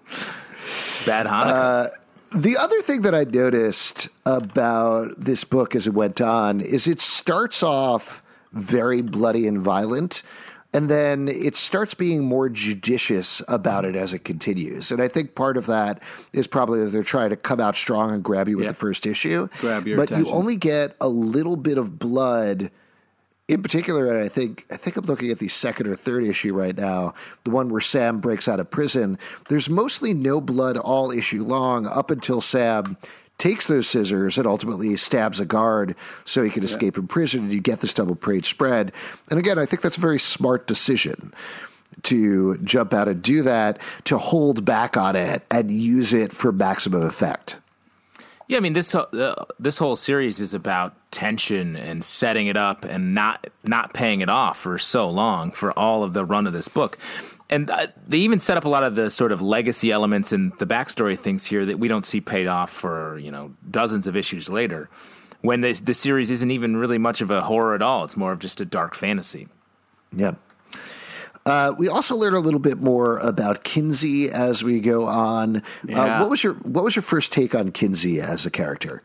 [SPEAKER 2] Bad Hanukkah.
[SPEAKER 1] Uh, the other thing that I noticed about this book as it went on is it starts off very bloody and violent, and then it starts being more judicious about it as it continues. And I think part of that is probably that they're trying to come out strong and grab you with
[SPEAKER 3] yeah.
[SPEAKER 1] the first issue.
[SPEAKER 3] Grab your
[SPEAKER 1] but
[SPEAKER 3] attention.
[SPEAKER 1] You only get a little bit of blood. In particular, and I think I think I'm looking at the second or third issue right now, the one where Sam breaks out of prison. There's mostly no blood all issue long up until Sam takes those scissors and ultimately stabs a guard so he can yeah. escape in prison, and you get this double page spread. And again, I think that's a very smart decision to jump out and do that, to hold back on it and use it for maximum effect.
[SPEAKER 2] Yeah, I mean this uh, this whole series is about tension and setting it up and not not paying it off for so long for all of the run of this book. And uh, they even set up a lot of the sort of legacy elements and the backstory things here that we don't see paid off for, you know, dozens of issues later, when the, the series isn't even really much of a horror at all. It's more of just a dark fantasy.
[SPEAKER 1] Yeah. Uh, we also learn a little bit more about Kinsey as we go on.
[SPEAKER 3] Yeah.
[SPEAKER 1] Uh, what was your What was your first take on Kinsey as a character?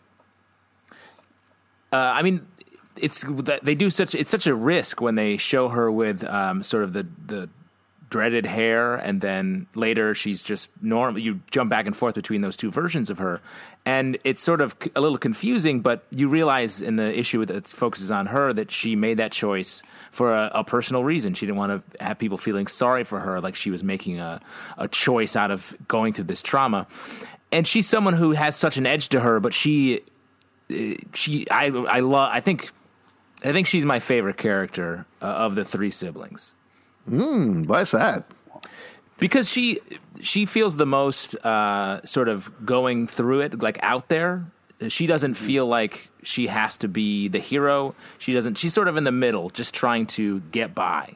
[SPEAKER 2] Uh, I mean, it's they do such it's such a risk when they show her with um, sort of the the dreaded hair, and then later she's just normal. You jump back and forth between those two versions of her, and it's sort of a little confusing, but you realize in the issue that focuses on her that she made that choice for a, a personal reason. She didn't want to have people feeling sorry for her, like she was making a, a choice out of going through this trauma. And she's someone who has such an edge to her, but she, she, I, I love, I think, I think she's my favorite character uh, of the three siblings.
[SPEAKER 1] Hmm, why is that?
[SPEAKER 2] Because she she feels the most uh, sort of going through it, like out there. She doesn't feel like she has to be the hero. She doesn't. She's sort of in the middle, just trying to get by.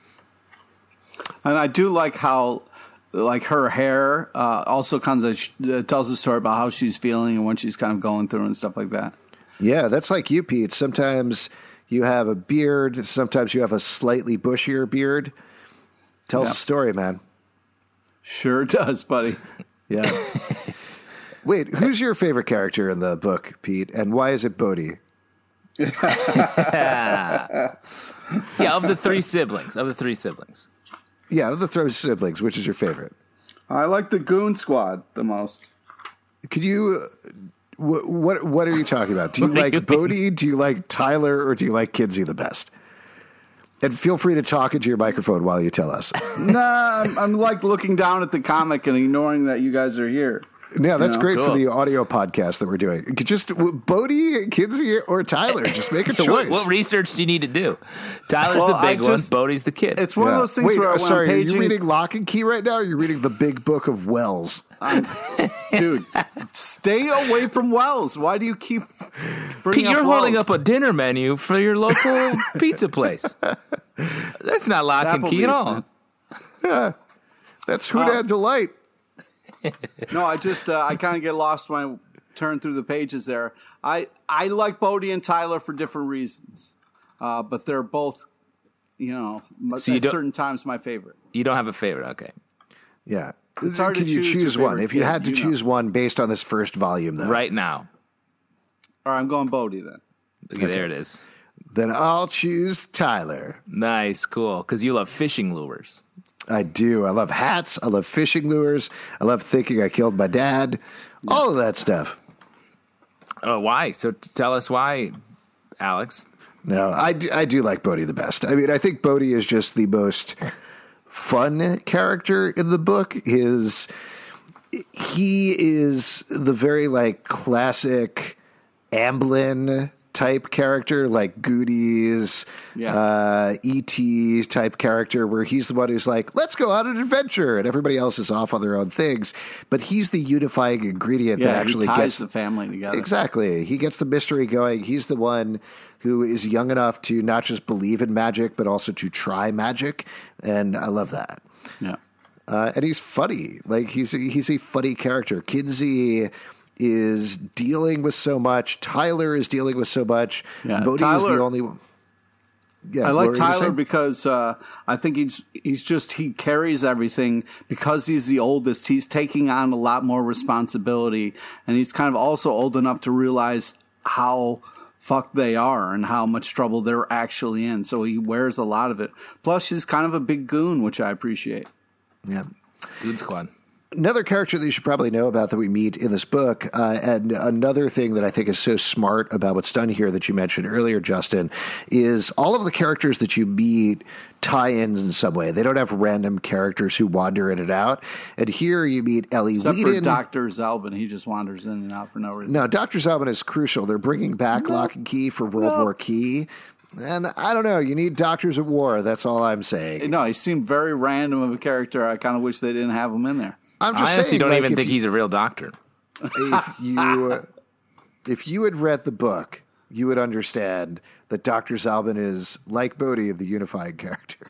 [SPEAKER 3] And I do like how, like her hair uh, also kind of sh- uh, tells a story about how she's feeling and what she's kind of going through and stuff like that.
[SPEAKER 1] Yeah, that's like you, Pete. Sometimes you have a beard. Sometimes you have a slightly bushier beard. Tells
[SPEAKER 3] yeah.
[SPEAKER 1] a story, man.
[SPEAKER 3] Sure does, buddy.
[SPEAKER 1] Yeah. Wait, who's your favorite character in the book, Pete, and why is it Bodhi?
[SPEAKER 2] Yeah, of the three siblings, of the three siblings.
[SPEAKER 1] Yeah, of the three siblings, which is your favorite?
[SPEAKER 3] I like the Goon Squad the most.
[SPEAKER 1] Could you... What, what what are you talking about? Do you like
[SPEAKER 2] you
[SPEAKER 1] Bodhi, do you like Tyler, or do you like Kinsey the best? And feel free to talk into your microphone while you tell us.
[SPEAKER 3] Nah, I'm, I'm like looking down at the comic and ignoring that you guys are here.
[SPEAKER 1] Yeah, that's
[SPEAKER 3] know?
[SPEAKER 1] great
[SPEAKER 2] Cool.
[SPEAKER 1] for the audio podcast that we're doing. You could just Bodhi, Kinsey, or Tyler. Just make a choice.
[SPEAKER 2] What, what research do you need to do? Tyler's
[SPEAKER 3] Well,
[SPEAKER 2] the
[SPEAKER 3] I
[SPEAKER 2] big
[SPEAKER 3] just-
[SPEAKER 2] one. Bodhi's the kid.
[SPEAKER 3] It's one
[SPEAKER 1] Yeah.
[SPEAKER 3] of those things
[SPEAKER 1] Wait,
[SPEAKER 3] where
[SPEAKER 1] uh,
[SPEAKER 3] when
[SPEAKER 1] sorry,
[SPEAKER 3] I'm
[SPEAKER 1] are
[SPEAKER 3] paging,
[SPEAKER 1] you reading Lock and Key right now? Or are you reading the big book of Wells?
[SPEAKER 3] dude, stay away from Wells. Why do you keep bringing
[SPEAKER 2] Pete,
[SPEAKER 3] up
[SPEAKER 2] you're
[SPEAKER 3] Wells?
[SPEAKER 2] holding up a dinner menu for your local pizza place. That's not Lock and Key at
[SPEAKER 3] Applebee's,
[SPEAKER 2] all.
[SPEAKER 3] man.
[SPEAKER 1] Yeah, that's Hoonad Delight.
[SPEAKER 3] No, I just uh, I kind of get lost when I turn through the pages there. I I like Bodhi and Tyler for different reasons, uh, but they're both, you know,
[SPEAKER 2] So you
[SPEAKER 3] at
[SPEAKER 2] don't-
[SPEAKER 3] certain times my favorite.
[SPEAKER 2] You don't have a favorite, okay?
[SPEAKER 1] Yeah.
[SPEAKER 3] It's hard to
[SPEAKER 1] Can you
[SPEAKER 3] choose your
[SPEAKER 1] choose one?
[SPEAKER 3] favorite
[SPEAKER 1] If you
[SPEAKER 3] kid,
[SPEAKER 1] had to
[SPEAKER 3] you know.
[SPEAKER 1] choose one based on this first volume, though,
[SPEAKER 2] Right now,
[SPEAKER 3] All right, I'm going Bodhi then.
[SPEAKER 2] okay, there it is.
[SPEAKER 1] then I'll choose Tyler.
[SPEAKER 2] Nice, cool. Because you love fishing lures.
[SPEAKER 1] I do. I love hats. I love fishing lures. I love thinking I killed my dad. All of that stuff.
[SPEAKER 2] Oh, why? So t- tell us why, Alex.
[SPEAKER 1] No, I do, I do like Bodhi the best. I mean, I think Bodhi is just the most fun character in the book. His he is the very like classic Amblin type character, like Goodies,
[SPEAKER 3] Yeah.
[SPEAKER 1] uh, E T type character, where he's the one who's like, let's go on an adventure, and everybody else is off on their own things. But he's the unifying ingredient
[SPEAKER 3] Yeah,
[SPEAKER 1] that actually
[SPEAKER 3] he ties
[SPEAKER 1] gets
[SPEAKER 3] the family together.
[SPEAKER 1] Exactly. He gets the mystery going. He's the one who is young enough to not just believe in magic, but also to try magic. And I love that.
[SPEAKER 3] Yeah.
[SPEAKER 1] Uh, and he's funny. Like, he's a, he's a funny character. Kinsey is dealing with so much. Tyler is dealing with so much.
[SPEAKER 3] Yeah,
[SPEAKER 1] Bodhi is the
[SPEAKER 3] Tyler-
[SPEAKER 1] only one. Yeah,
[SPEAKER 3] I
[SPEAKER 1] what
[SPEAKER 3] like
[SPEAKER 1] were you
[SPEAKER 3] Tyler
[SPEAKER 1] saying?
[SPEAKER 3] because uh, I think he's he's just he carries everything because he's the oldest. He's taking on a lot more responsibility, and he's kind of also old enough to realize how fucked they are and how much trouble they're actually in. So he wears a lot of it. Plus, he's kind of a big goon, which I appreciate.
[SPEAKER 1] Yeah.
[SPEAKER 2] Good squad.
[SPEAKER 1] Another character that you should probably know about that we meet in this book, uh, and another thing that I think is so smart about what's done here that you mentioned earlier, Justin, is all of the characters that you meet tie in in some way. They don't have random characters who wander in and out. And here you meet Ellie
[SPEAKER 3] Except
[SPEAKER 1] Whedon.
[SPEAKER 3] for Doctor Zelbin, he just wanders in and out for no reason.
[SPEAKER 1] No, Doctor Zalman is crucial. They're bringing back Lock and Key for World War Key. And I don't know. You need Doctors of War. That's all I'm saying.
[SPEAKER 3] No, he seemed very random of a character. I kind of wish they didn't have him in there.
[SPEAKER 1] I'm
[SPEAKER 2] I
[SPEAKER 1] just
[SPEAKER 2] honestly
[SPEAKER 1] saying.
[SPEAKER 2] don't
[SPEAKER 1] like,
[SPEAKER 2] even
[SPEAKER 1] if
[SPEAKER 2] think
[SPEAKER 1] you-
[SPEAKER 2] he's a real doctor.
[SPEAKER 1] if you if you had read the book, you would understand that Doctor Zalban is like Bodhi, the unifying character.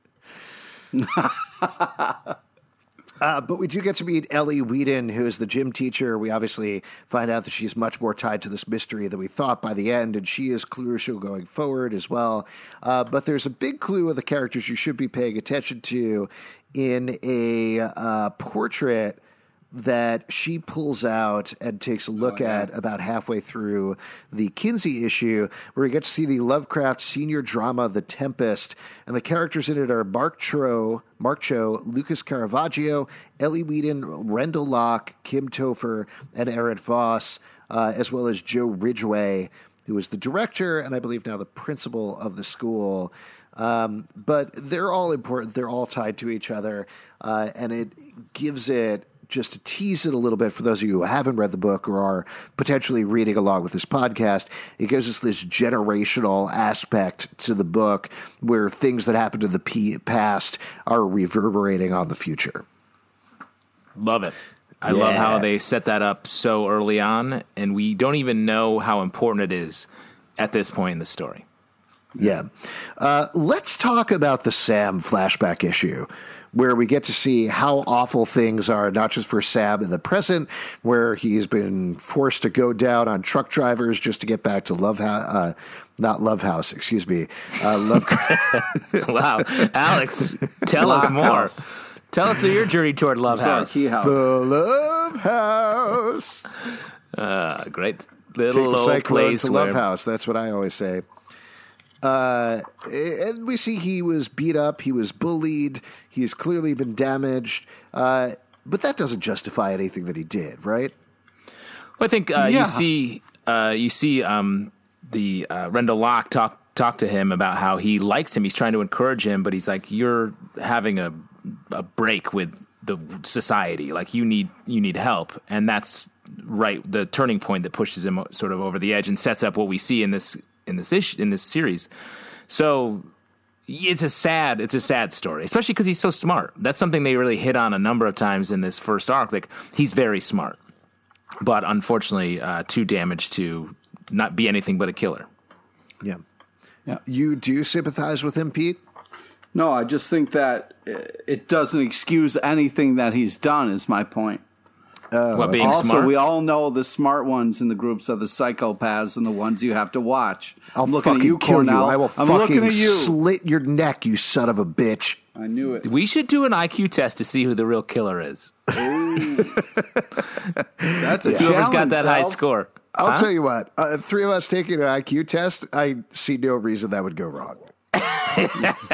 [SPEAKER 1] Uh, but we do get to meet Ellie Whedon, who is the gym teacher. We obviously find out that she's much more tied to this mystery than we thought by the end, and she is crucial going forward as well. Uh, but there's a big clue of the characters you should be paying attention to in a uh, portrait that she pulls out and takes a look
[SPEAKER 3] Oh, yeah.
[SPEAKER 1] at about halfway through the Kinsey issue, where we get to see the Lovecraft senior drama, The Tempest, and the characters in it are Mark Cho, Mark Cho, Lucas Caravaggio, Ellie Whedon, Rendell Locke, Kim Topher, and Aaron Voss, uh, as well as Joe Ridgway, who is the director and I believe now the principal of the school. Um, but they're all important. They're all tied to each other, uh, and it gives it, just to tease it a little bit for those of you who haven't read the book or are potentially reading along with this podcast, it gives us this generational aspect to the book where things that happened in the p- past are reverberating on the future.
[SPEAKER 2] Love it. I love
[SPEAKER 1] Yeah.
[SPEAKER 2] how they set that up so early on, and we don't even know how important it is at this point in the story.
[SPEAKER 1] Yeah. Uh, let's talk about the Sam flashback issue, where we get to see how awful things are, not just for Sam in the present, where he's been forced to go down on truck drivers just to get back to Love House, uh, not Love House, excuse me, uh, Lovecraft.
[SPEAKER 2] Wow. Alex, tell us more.
[SPEAKER 3] Lockhouse.
[SPEAKER 2] Tell us your journey toward Love House.
[SPEAKER 3] Key House.
[SPEAKER 1] The Love House.
[SPEAKER 2] Uh, great
[SPEAKER 1] Take
[SPEAKER 2] little
[SPEAKER 1] the
[SPEAKER 2] old
[SPEAKER 1] cyclone
[SPEAKER 2] place
[SPEAKER 1] to
[SPEAKER 2] where
[SPEAKER 1] Love House. That's what I always say. Uh, and we see he was beat up. He was bullied. He's clearly been damaged. Uh, but that doesn't justify anything that he did, right?
[SPEAKER 2] Well, I think uh,
[SPEAKER 3] Yeah.
[SPEAKER 2] you see, uh, you see um, the uh, Rendell Locke talk talk to him about how he likes him. He's trying to encourage him, but he's like, "You're having a a break with the society. Like you need you need help," and that's right the turning point that pushes him sort of over the edge and sets up what we see in this in this issue in this series. So it's a sad it's a sad story, especially because he's so smart. That's something they really hit on a number of times in this first arc. Like he's very smart, but unfortunately uh, too damaged to not be anything but a killer.
[SPEAKER 1] Yeah.
[SPEAKER 3] Yeah.
[SPEAKER 1] You do sympathize with him, Pete?
[SPEAKER 3] No, I just think that it doesn't excuse anything that he's done, is my point.
[SPEAKER 2] What, being
[SPEAKER 3] Also,
[SPEAKER 2] smart?
[SPEAKER 3] we all know the smart ones in the groups are the psychopaths and the ones you have to watch.
[SPEAKER 1] I'll
[SPEAKER 3] I'm looking
[SPEAKER 1] fucking
[SPEAKER 3] at you,
[SPEAKER 1] kill
[SPEAKER 3] Cornell.
[SPEAKER 1] you. I will
[SPEAKER 3] I'm
[SPEAKER 1] fucking
[SPEAKER 3] looking at you.
[SPEAKER 1] slit your neck, you son of a bitch.
[SPEAKER 3] I knew it.
[SPEAKER 2] We should do an I Q test to see who the real killer is.
[SPEAKER 3] That's a
[SPEAKER 2] Whoever's
[SPEAKER 3] challenge.
[SPEAKER 2] got that high
[SPEAKER 3] Sal.
[SPEAKER 2] sure.
[SPEAKER 1] I'll
[SPEAKER 2] Huh?
[SPEAKER 1] tell you what, uh, three of us taking an I Q test, I see no reason that would go wrong.
[SPEAKER 2] Okay,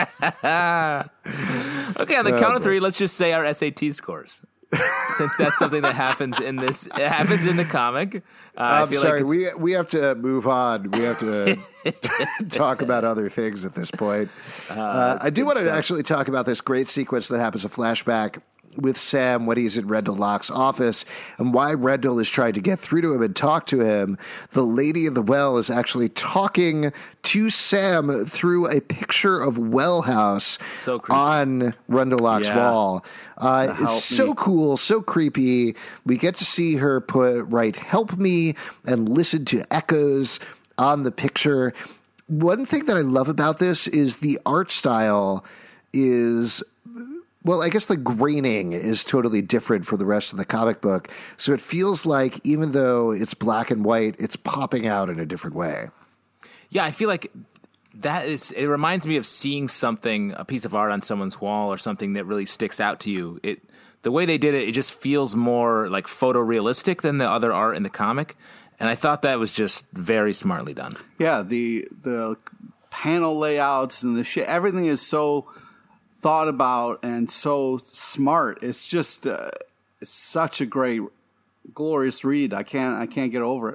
[SPEAKER 2] on the
[SPEAKER 1] Oh,
[SPEAKER 2] count of
[SPEAKER 1] boy.
[SPEAKER 2] three, let's just say our S A T scores. Since that's something that happens in this, it happens in the comic. Uh, I
[SPEAKER 1] I'm
[SPEAKER 2] feel
[SPEAKER 1] sorry,
[SPEAKER 2] like
[SPEAKER 1] we we have to move on. We have to talk about other things at this point. Uh, I do want to
[SPEAKER 2] stuff.
[SPEAKER 1] actually talk about this great sequence that happens, a flashback with Sam when he's in Rendell Locke's office and why Rendell is trying to get through to him and talk to him. The lady in the well is actually talking to Sam through a picture of Well House
[SPEAKER 2] So creepy.
[SPEAKER 1] on Rendell Locke's
[SPEAKER 2] Yeah.
[SPEAKER 1] wall. Uh,
[SPEAKER 3] Help
[SPEAKER 1] it's so
[SPEAKER 3] me.
[SPEAKER 1] cool, so creepy. We get to see her put write "help me" and listen to echoes on the picture. One thing that I love about this is the art style is, well, I guess the graining is totally different for the rest of the comic book. So it feels like even though it's black and white, it's popping out in a different way.
[SPEAKER 2] yeah, I feel like that is. It reminds me of seeing something, a piece of art on someone's wall, or something that really sticks out to you. It the way they did it, it just feels more like photorealistic than the other art in the comic, and I thought that was just very smartly done.
[SPEAKER 3] Yeah, the the panel layouts and the shit, everything is so thought about and so smart. It's just uh, it's such a great, glorious read. I can't I can't get over it.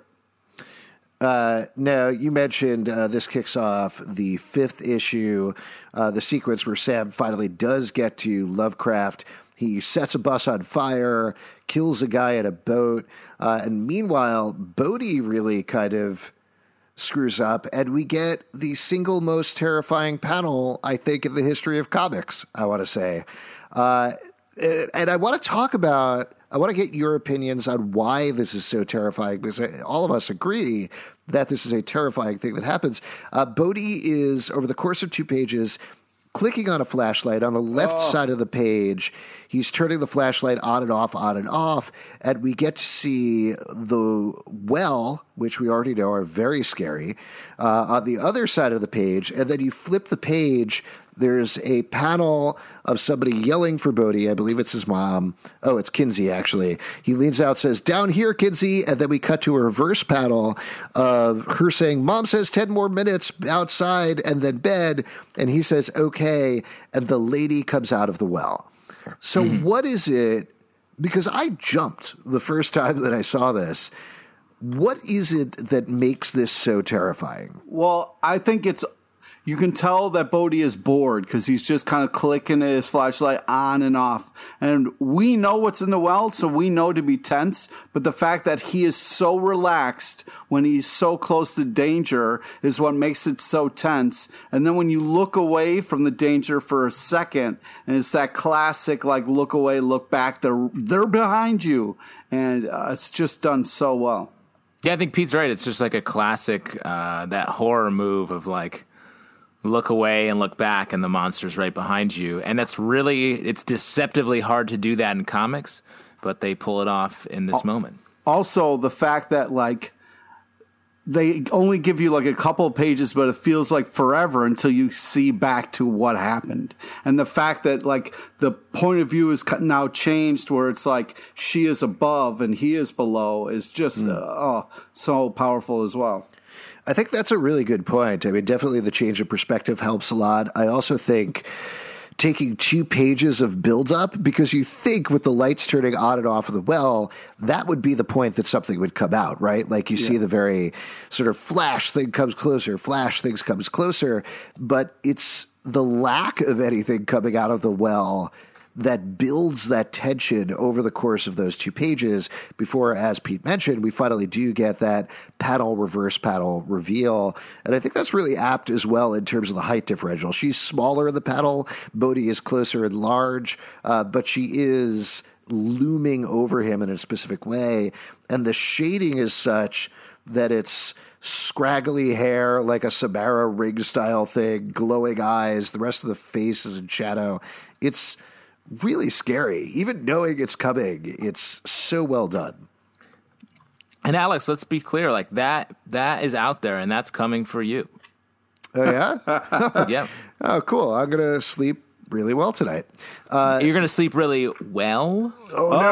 [SPEAKER 1] Uh, now, you mentioned uh, this kicks off the fifth issue, uh, the sequence where Sam finally does get to Lovecraft. He sets a bus on fire, kills a guy at a boat, uh, and meanwhile, Bodhi really kind of screws up, and we get the single most terrifying panel, I think, in the history of comics, I want to say. Uh, and I want to talk about, I want to get your opinions on why this is so terrifying, because all of us agree that this is a terrifying thing that happens. Uh, Bodhi is, over the course of two pages, clicking on a flashlight on the left
[SPEAKER 3] Oh.
[SPEAKER 1] side of the page. He's turning the flashlight on and off, on and off, and we get to see the well, which we already know are very scary, uh, on the other side of the page. And then you flip the page, there's a panel of somebody yelling for Bodhi. I believe it's his mom. Oh, it's Kinsey, actually. He leans out, says, "Down here, Kinsey." And then we cut to a reverse panel of her saying, "Mom says ten more minutes outside and then bed." And he says, "Okay." And the lady comes out of the well. So what is it? Because I jumped the first time that I saw this. What is it that makes this so terrifying?
[SPEAKER 3] Well, I think it's you can tell that Bodhi is bored because he's just kind of clicking his flashlight on and off. And we know what's in the well, so we know to be tense. But the fact that he is so relaxed when he's so close to danger is what makes it so tense. And then when you look away from the danger for a second, and it's that classic, like, look away, look back, they're, they're behind you. And uh, it's just done so well.
[SPEAKER 2] Yeah, I think Pete's right. It's just like a classic, uh, that horror move of like, look away and look back and the monster's right behind you. And that's really, it's deceptively hard to do that in comics, but they pull it off in this moment.
[SPEAKER 3] Also, the fact that, like, they only give you like a couple of pages, but it feels like forever until you see back to what happened. And the fact that like the point of view is now changed where it's like she is above and he is below is just mm. uh, oh, so powerful as well.
[SPEAKER 1] I think that's a really good point. I mean, definitely the change of perspective helps a lot. I also think taking two pages of build-up, because you think with the lights turning on and off of the well, that would be the point that something would come out, right? Like you yeah. see the very sort of flash thing comes closer, flash things comes closer, but it's the lack of anything coming out of the well that builds that tension over the course of those two pages before, as Pete mentioned, we finally do get that panel, reverse panel reveal. And I think that's really apt as well in terms of the height differential. She's smaller in the panel. Bodhi is closer and large, uh, but she is looming over him in a specific way. And the shading is such that it's scraggly hair, like a Samara ring style thing, glowing eyes. The rest of the face is in shadow. It's really scary. Even knowing it's coming, it's so well done.
[SPEAKER 2] And Alex, let's be clear, like that that is out there and that's coming for you.
[SPEAKER 1] Oh yeah?
[SPEAKER 2] Yeah.
[SPEAKER 1] Oh, cool. I'm going to sleep really well tonight.
[SPEAKER 2] Uh, You're going to sleep really well?
[SPEAKER 1] Oh, no.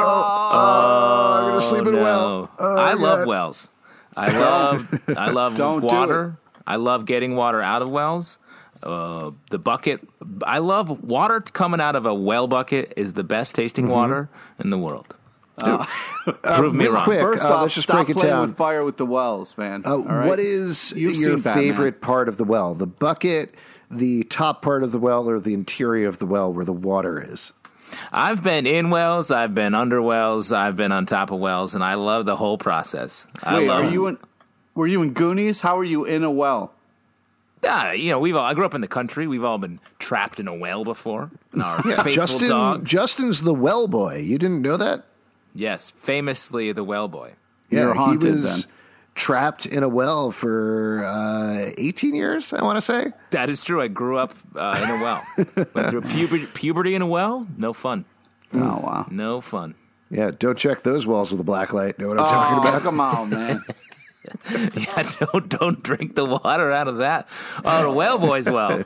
[SPEAKER 1] Oh, I'm going to sleep
[SPEAKER 2] no.
[SPEAKER 1] in well. Oh,
[SPEAKER 2] I
[SPEAKER 1] God.
[SPEAKER 2] love wells. I love I love
[SPEAKER 3] Don't
[SPEAKER 2] water. I love getting water out of wells. Uh, the bucket. I love water coming out of a well bucket is the best tasting mm-hmm. water in the world. Uh, Prove
[SPEAKER 1] um,
[SPEAKER 2] me wrong.
[SPEAKER 1] Quick,
[SPEAKER 3] First
[SPEAKER 1] uh,
[SPEAKER 3] off,
[SPEAKER 1] let's just
[SPEAKER 3] stop
[SPEAKER 1] break it
[SPEAKER 3] playing
[SPEAKER 1] down.
[SPEAKER 3] with fire with the wells, man.
[SPEAKER 1] Uh,
[SPEAKER 3] right?
[SPEAKER 1] What is
[SPEAKER 3] You've
[SPEAKER 1] your
[SPEAKER 3] seen Batman.
[SPEAKER 1] favorite part of the well? The bucket, the top part of the well, or the interior of the well where the water is?
[SPEAKER 2] I've been in wells, I've been under wells, I've been on top of wells, and I love the whole process. I
[SPEAKER 3] Wait,
[SPEAKER 2] love
[SPEAKER 3] are you in? Were you in Goonies? How are you in a well?
[SPEAKER 2] Uh, you know, we've all. I grew up in the country. We've all been trapped in a well before. And our
[SPEAKER 1] Yeah,
[SPEAKER 2] faithful
[SPEAKER 1] Justin,
[SPEAKER 2] dog.
[SPEAKER 1] Justin's the well boy. You didn't know that?
[SPEAKER 2] Yes, famously the well boy.
[SPEAKER 1] Yeah,
[SPEAKER 3] You're haunted,
[SPEAKER 1] he was
[SPEAKER 3] then.
[SPEAKER 1] trapped in a well for uh, eighteen years, I want to say.
[SPEAKER 2] That is true. I grew up uh, in a well. Went through puberty, puberty in a well. No fun.
[SPEAKER 3] Oh, wow.
[SPEAKER 2] No fun.
[SPEAKER 1] Yeah, don't check those wells with a black light. Know what I'm
[SPEAKER 3] oh,
[SPEAKER 1] talking about?
[SPEAKER 3] Come on, man.
[SPEAKER 2] Yeah, don't don't drink the water out of that. Oh, the well boy's well.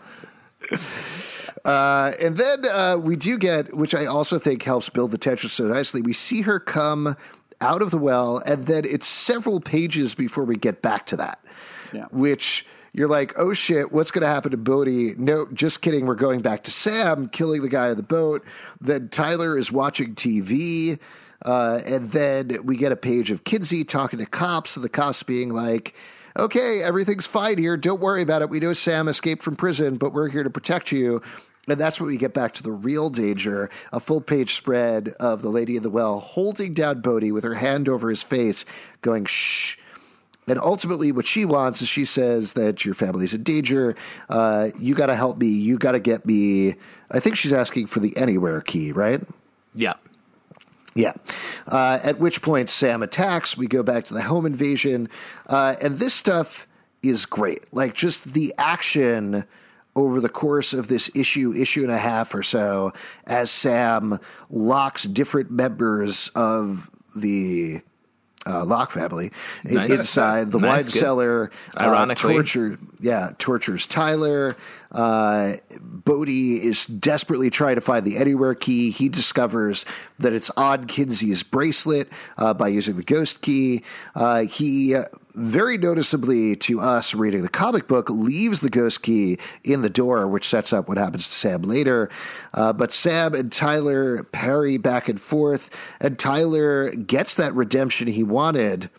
[SPEAKER 1] Uh, and then uh, we do get, which I also think helps build the tension so nicely, we see her come out of the well, and then it's several pages before we get back to that,
[SPEAKER 3] yeah.
[SPEAKER 1] which you're like, oh shit, what's going to happen to Bodhi? No, just kidding. We're going back to Sam killing the guy on the boat. Then Tyler is watching T V. Uh, and then we get a page of Kinsey talking to cops, and the cops being like, okay, everything's fine here. Don't worry about it. We know Sam escaped from prison, but we're here to protect you. And that's when we get back to the real danger, a full-page spread of the lady in the well holding down Bodhi with her hand over his face, going, shh. And ultimately what she wants is she says that your family's in danger. Uh, you got to help me. You got to get me. I think she's asking for the Anywhere key, right?
[SPEAKER 2] Yeah.
[SPEAKER 1] Yeah. Uh, at which point Sam attacks. We go back to the home invasion. Uh, and this stuff is great. Like just the action over the course of this issue, issue and a half or so, as Sam locks different members of the uh, Locke family nice. inside the nice, wine good. cellar.
[SPEAKER 2] Ironically.
[SPEAKER 1] Uh, torture, yeah, tortures Tyler. Uh, Bodhi is desperately trying to find the Anywhere key. He discovers that it's on Kinsey's bracelet uh, by using the ghost key. Uh, he uh, very noticeably to us reading the comic book leaves the ghost key in the door, which sets up what happens to Sam later. Uh, but Sam and Tyler parry back and forth, and Tyler gets that redemption he wanted,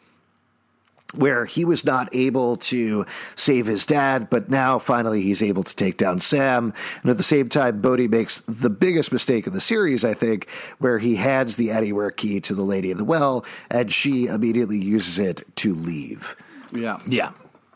[SPEAKER 1] where he was not able to save his dad, but now finally he's able to take down Sam. And at the same time, Bodhi makes the biggest mistake of the series, I think, where he hands the Anywhere key to the lady in the well, and she immediately uses it to leave.
[SPEAKER 3] Yeah.
[SPEAKER 2] Yeah.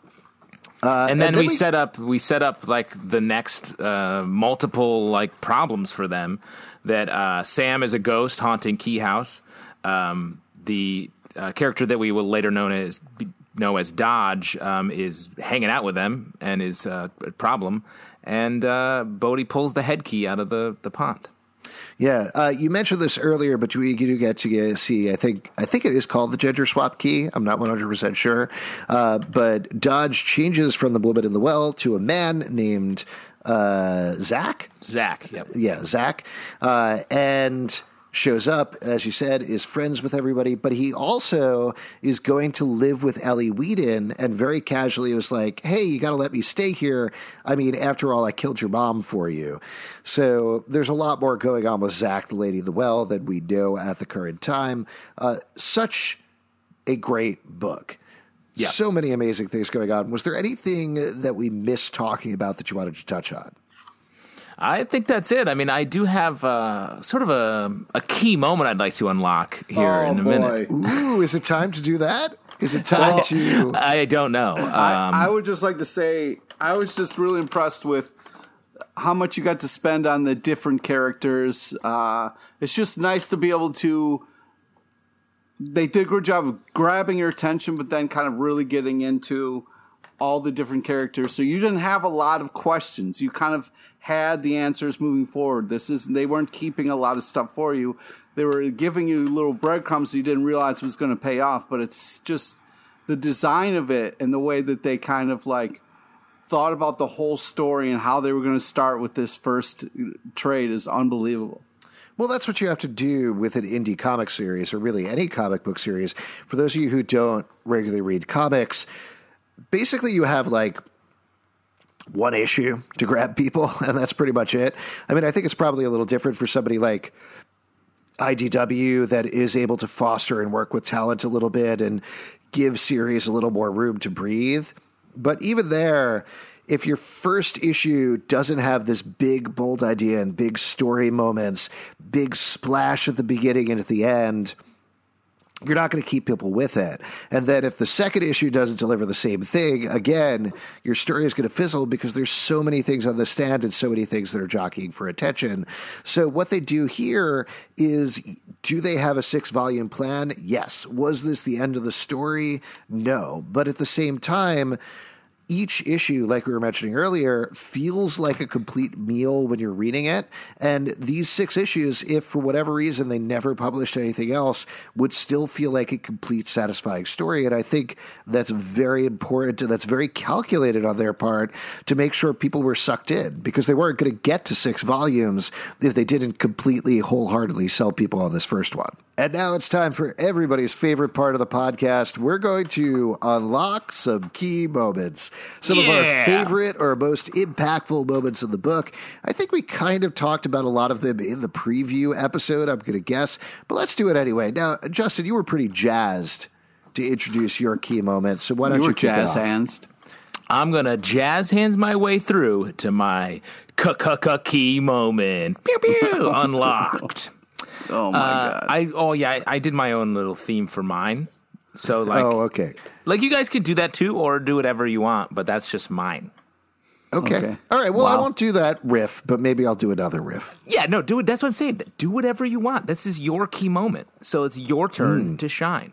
[SPEAKER 1] Uh,
[SPEAKER 2] and then,
[SPEAKER 1] and then
[SPEAKER 2] we,
[SPEAKER 1] we
[SPEAKER 2] set up we set up like the next uh, multiple like problems for them. That uh, Sam is a ghost haunting Key House. Um, the Uh, character that we will later known as know as Dodge um, is hanging out with them and is uh, a problem, and uh, Bodhi pulls the head key out of the, the pond.
[SPEAKER 1] Yeah, uh, you mentioned this earlier, but we do get to get, see. I think I think it is called the gender swap key. I'm not one hundred percent sure, uh, but Dodge changes from the woman in the well to a man named uh, Zach.
[SPEAKER 2] Zach, yep.
[SPEAKER 1] Yeah, Zach, uh, and shows up, as you said, is friends with everybody, but he also is going to live with Ellie Whedon, and very casually was like, hey, you got to let me stay here. I mean, after all, I killed your mom for you. So there's a lot more going on with Zach, the lady in the well, than we know at the current time. Uh, such a great book.
[SPEAKER 2] Yeah.
[SPEAKER 1] So many amazing things going on. Was there anything that we missed talking about that you wanted to touch on?
[SPEAKER 2] I think that's it. I mean, I do have uh, sort of a, a key moment I'd like to unlock here
[SPEAKER 3] Oh,
[SPEAKER 2] in a
[SPEAKER 3] boy.
[SPEAKER 2] minute.
[SPEAKER 1] Ooh, is it time to do that? Is it time to...
[SPEAKER 2] I don't know. Um,
[SPEAKER 3] I, I would just like to say I was just really impressed with how much you got to spend on the different characters. Uh, it's just nice to be able to. They did a good job of grabbing your attention, but then kind of really getting into all the different characters. So you didn't have a lot of questions. You kind of had the answers moving forward. This is they weren't keeping a lot of stuff for you. They were giving you little breadcrumbs you didn't realize was going to pay off. But it's just the design of it and the way that they kind of like thought about the whole story and how they were going to start with this first trade is unbelievable.
[SPEAKER 1] Well, that's what you have to do with an indie comic series, or really any comic book series. For those of you who don't regularly read comics, basically you have like one issue to grab people, and that's pretty much it. I mean, I think it's probably a little different for somebody like I D W that is able to foster and work with talent a little bit and give series a little more room to breathe. But even there, if your first issue doesn't have this big, bold idea and big story moments, big splash at the beginning and at the end, you're not going to keep people with it. And then if the second issue doesn't deliver the same thing, again, your story is going to fizzle because there's so many things on the stand and so many things that are jockeying for attention. So what they do here is, do they have a six-volume plan? Yes. Was this the end of the story? No. But at the same time, each issue, like we were mentioning earlier, feels like a complete meal when you're reading it. And these six issues, if for whatever reason they never published anything else, would still feel like a complete, satisfying story. And I think that's very important. And that's very calculated on their part to make sure people were sucked in, because they weren't going to get to six volumes if they didn't completely, wholeheartedly sell people on this first one. And now it's time for everybody's favorite part of the podcast. We're going to unlock some key moments. Some
[SPEAKER 2] yeah.
[SPEAKER 1] of our favorite or most impactful moments in the book. I think we kind of talked about a lot of them in the preview episode, I'm going to guess. But let's do it anyway. Now, Justin, you were pretty jazzed to introduce your key moment. So why don't you,
[SPEAKER 3] you were
[SPEAKER 1] kick it
[SPEAKER 3] jazz
[SPEAKER 1] off?
[SPEAKER 3] hands.
[SPEAKER 2] I'm going to jazz hands my way through to my key moment. Pew, pew, unlocked.
[SPEAKER 3] Oh, my
[SPEAKER 2] Uh,
[SPEAKER 3] God.
[SPEAKER 2] I oh yeah, I, I did my own little theme for mine. So like,
[SPEAKER 1] Oh, okay.
[SPEAKER 2] like you guys could do that too, or do whatever you want, but that's just mine.
[SPEAKER 1] Okay.
[SPEAKER 3] Okay.
[SPEAKER 1] All right. Well, I
[SPEAKER 3] Wow.
[SPEAKER 1] won't do that riff, but maybe I'll do another riff.
[SPEAKER 2] Yeah, no, do it. That's what I'm saying. Do whatever you want. This is your key moment, so it's your turn to shine.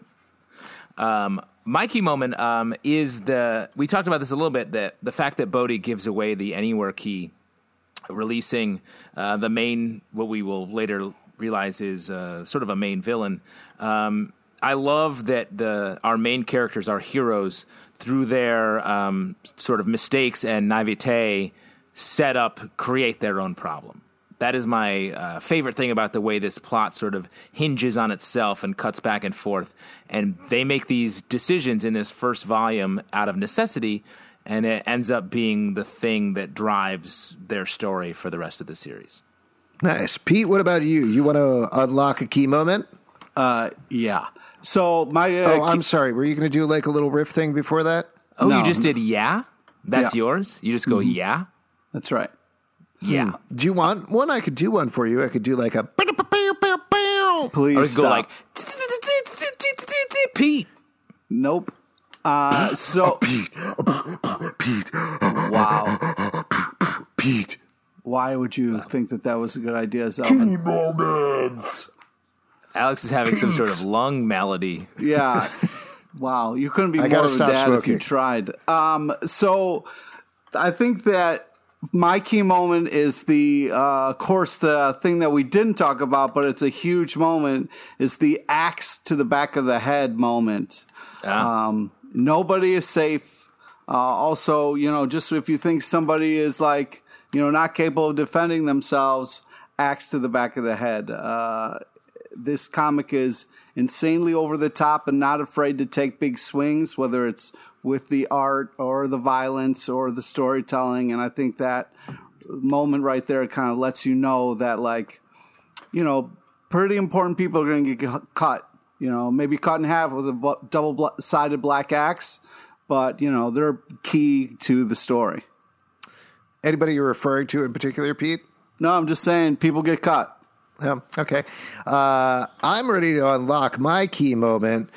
[SPEAKER 2] Um, my key moment um, is the. We talked about this a little bit. That the fact that Bodhi gives away the Anywhere key, releasing uh, the main, what we will later realize is uh, sort of a main villain. Um, I love that the our main characters, our heroes, through their um, sort of mistakes and naivete, set up, create their own problem. That is my uh, favorite thing about the way this plot sort of hinges on itself and cuts back and forth. And they make these decisions in this first volume out of necessity, and it ends up being the thing that drives their story for the rest of the series.
[SPEAKER 1] Nice. Pete, what about you? You want to unlock a key moment?
[SPEAKER 3] Uh, yeah. So my. Uh,
[SPEAKER 1] Oh, I'm sorry. Were you going to do like a little riff thing before that?
[SPEAKER 2] Oh,
[SPEAKER 3] No.
[SPEAKER 2] you just did yeah? That's
[SPEAKER 3] Yeah.
[SPEAKER 2] yours? You just go yeah?
[SPEAKER 3] That's right.
[SPEAKER 2] Yeah.
[SPEAKER 1] Do you want one? I could do one for you. I could do like a.
[SPEAKER 3] Please
[SPEAKER 2] Or
[SPEAKER 3] stop.
[SPEAKER 2] go like Pete.
[SPEAKER 3] Nope. Uh, so.
[SPEAKER 1] Pete. Pete.
[SPEAKER 3] Wow.
[SPEAKER 1] Pete.
[SPEAKER 3] Why would you think that that was a good idea, Zelvin?
[SPEAKER 1] Moments.
[SPEAKER 2] Alex is having some sort of lung malady.
[SPEAKER 3] Yeah. Wow. You couldn't be
[SPEAKER 1] I
[SPEAKER 3] more
[SPEAKER 1] gotta
[SPEAKER 3] of a
[SPEAKER 1] stop
[SPEAKER 3] dad
[SPEAKER 1] smoking.
[SPEAKER 3] if you tried. Um, so I think that my key moment is the, uh, of course, the thing that we didn't talk about, but it's a huge moment, is the axe to the back of the head moment.
[SPEAKER 2] Ah.
[SPEAKER 3] Um, nobody is safe. Uh, also, you know, just if you think somebody is like, you know, not capable of defending themselves, axe to the back of the head. Uh, this comic is insanely over the top and not afraid to take big swings, whether it's with the art or the violence or the storytelling. And I think that moment right there kind of lets you know that, like, you know, pretty important people are going to get cut, you know, maybe cut in half with a double-sided black axe, but, you know, they're key to the story.
[SPEAKER 1] Anybody you're referring to in particular, Pete?
[SPEAKER 3] No, I'm just saying people get cut.
[SPEAKER 1] Yeah, okay. Uh, I'm ready to unlock my key moment.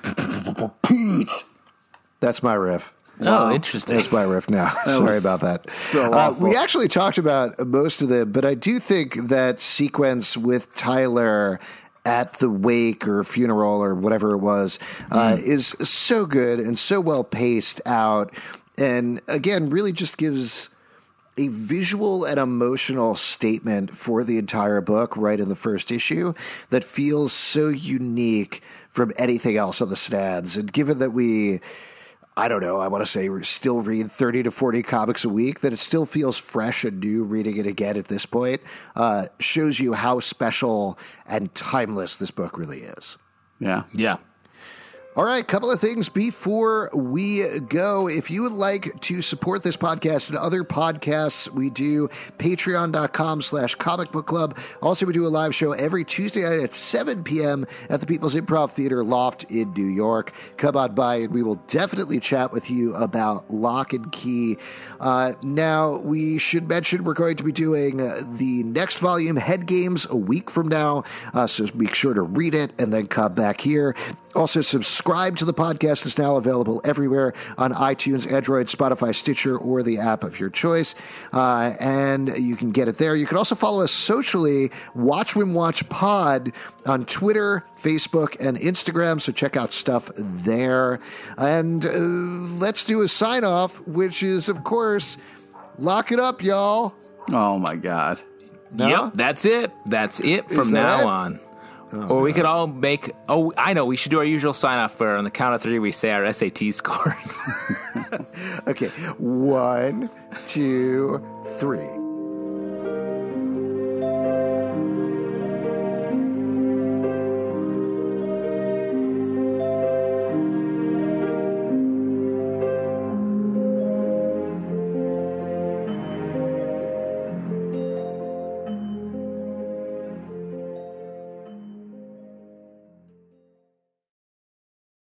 [SPEAKER 1] Pete! That's my riff.
[SPEAKER 2] Oh, wow. Interesting.
[SPEAKER 1] That's my riff now. Sorry about that.
[SPEAKER 3] So
[SPEAKER 1] uh, we actually talked about most of them, but I do think that sequence with Tyler at the wake or funeral or whatever it was uh, mm. is so good and so well paced out. And again, really just gives a visual and emotional statement for the entire book right in the first issue that feels so unique from anything else on the stands. And given that we, I don't know, I want to say we still read thirty to forty comics a week, that it still feels fresh and new reading it again at this point, uh, shows you how special and timeless this book really is.
[SPEAKER 3] Yeah.
[SPEAKER 2] Yeah.
[SPEAKER 1] All right, couple of things before we go. If you would like to support this podcast and other podcasts, we do patreon.com slash comic book club. Also, we do a live show every Tuesday night at seven p.m. at the People's Improv Theater Loft in New York. Come on by and we will definitely chat with you about Lock and Key. Uh, now, we should mention we're going to be doing uh, the next volume, Head Games, a week from now. Uh, so make sure to read it and then come back here. Also, subscribe to the podcast. It's now available everywhere on iTunes, Android, Spotify, Stitcher, or the app of your choice. Uh, and you can get it there. You can also follow us socially, Watch When Watch Pod on Twitter, Facebook, and Instagram. So check out stuff there. And uh, let's do a sign off, which is, of course, lock it up, y'all.
[SPEAKER 3] Oh, my God.
[SPEAKER 2] No? Yep, that's it. That's it from now it? on. Oh, or we God. could all make, oh, I know, we should do our usual sign-off where on the count of three we say our S A T scores.
[SPEAKER 1] Okay, one, two, three.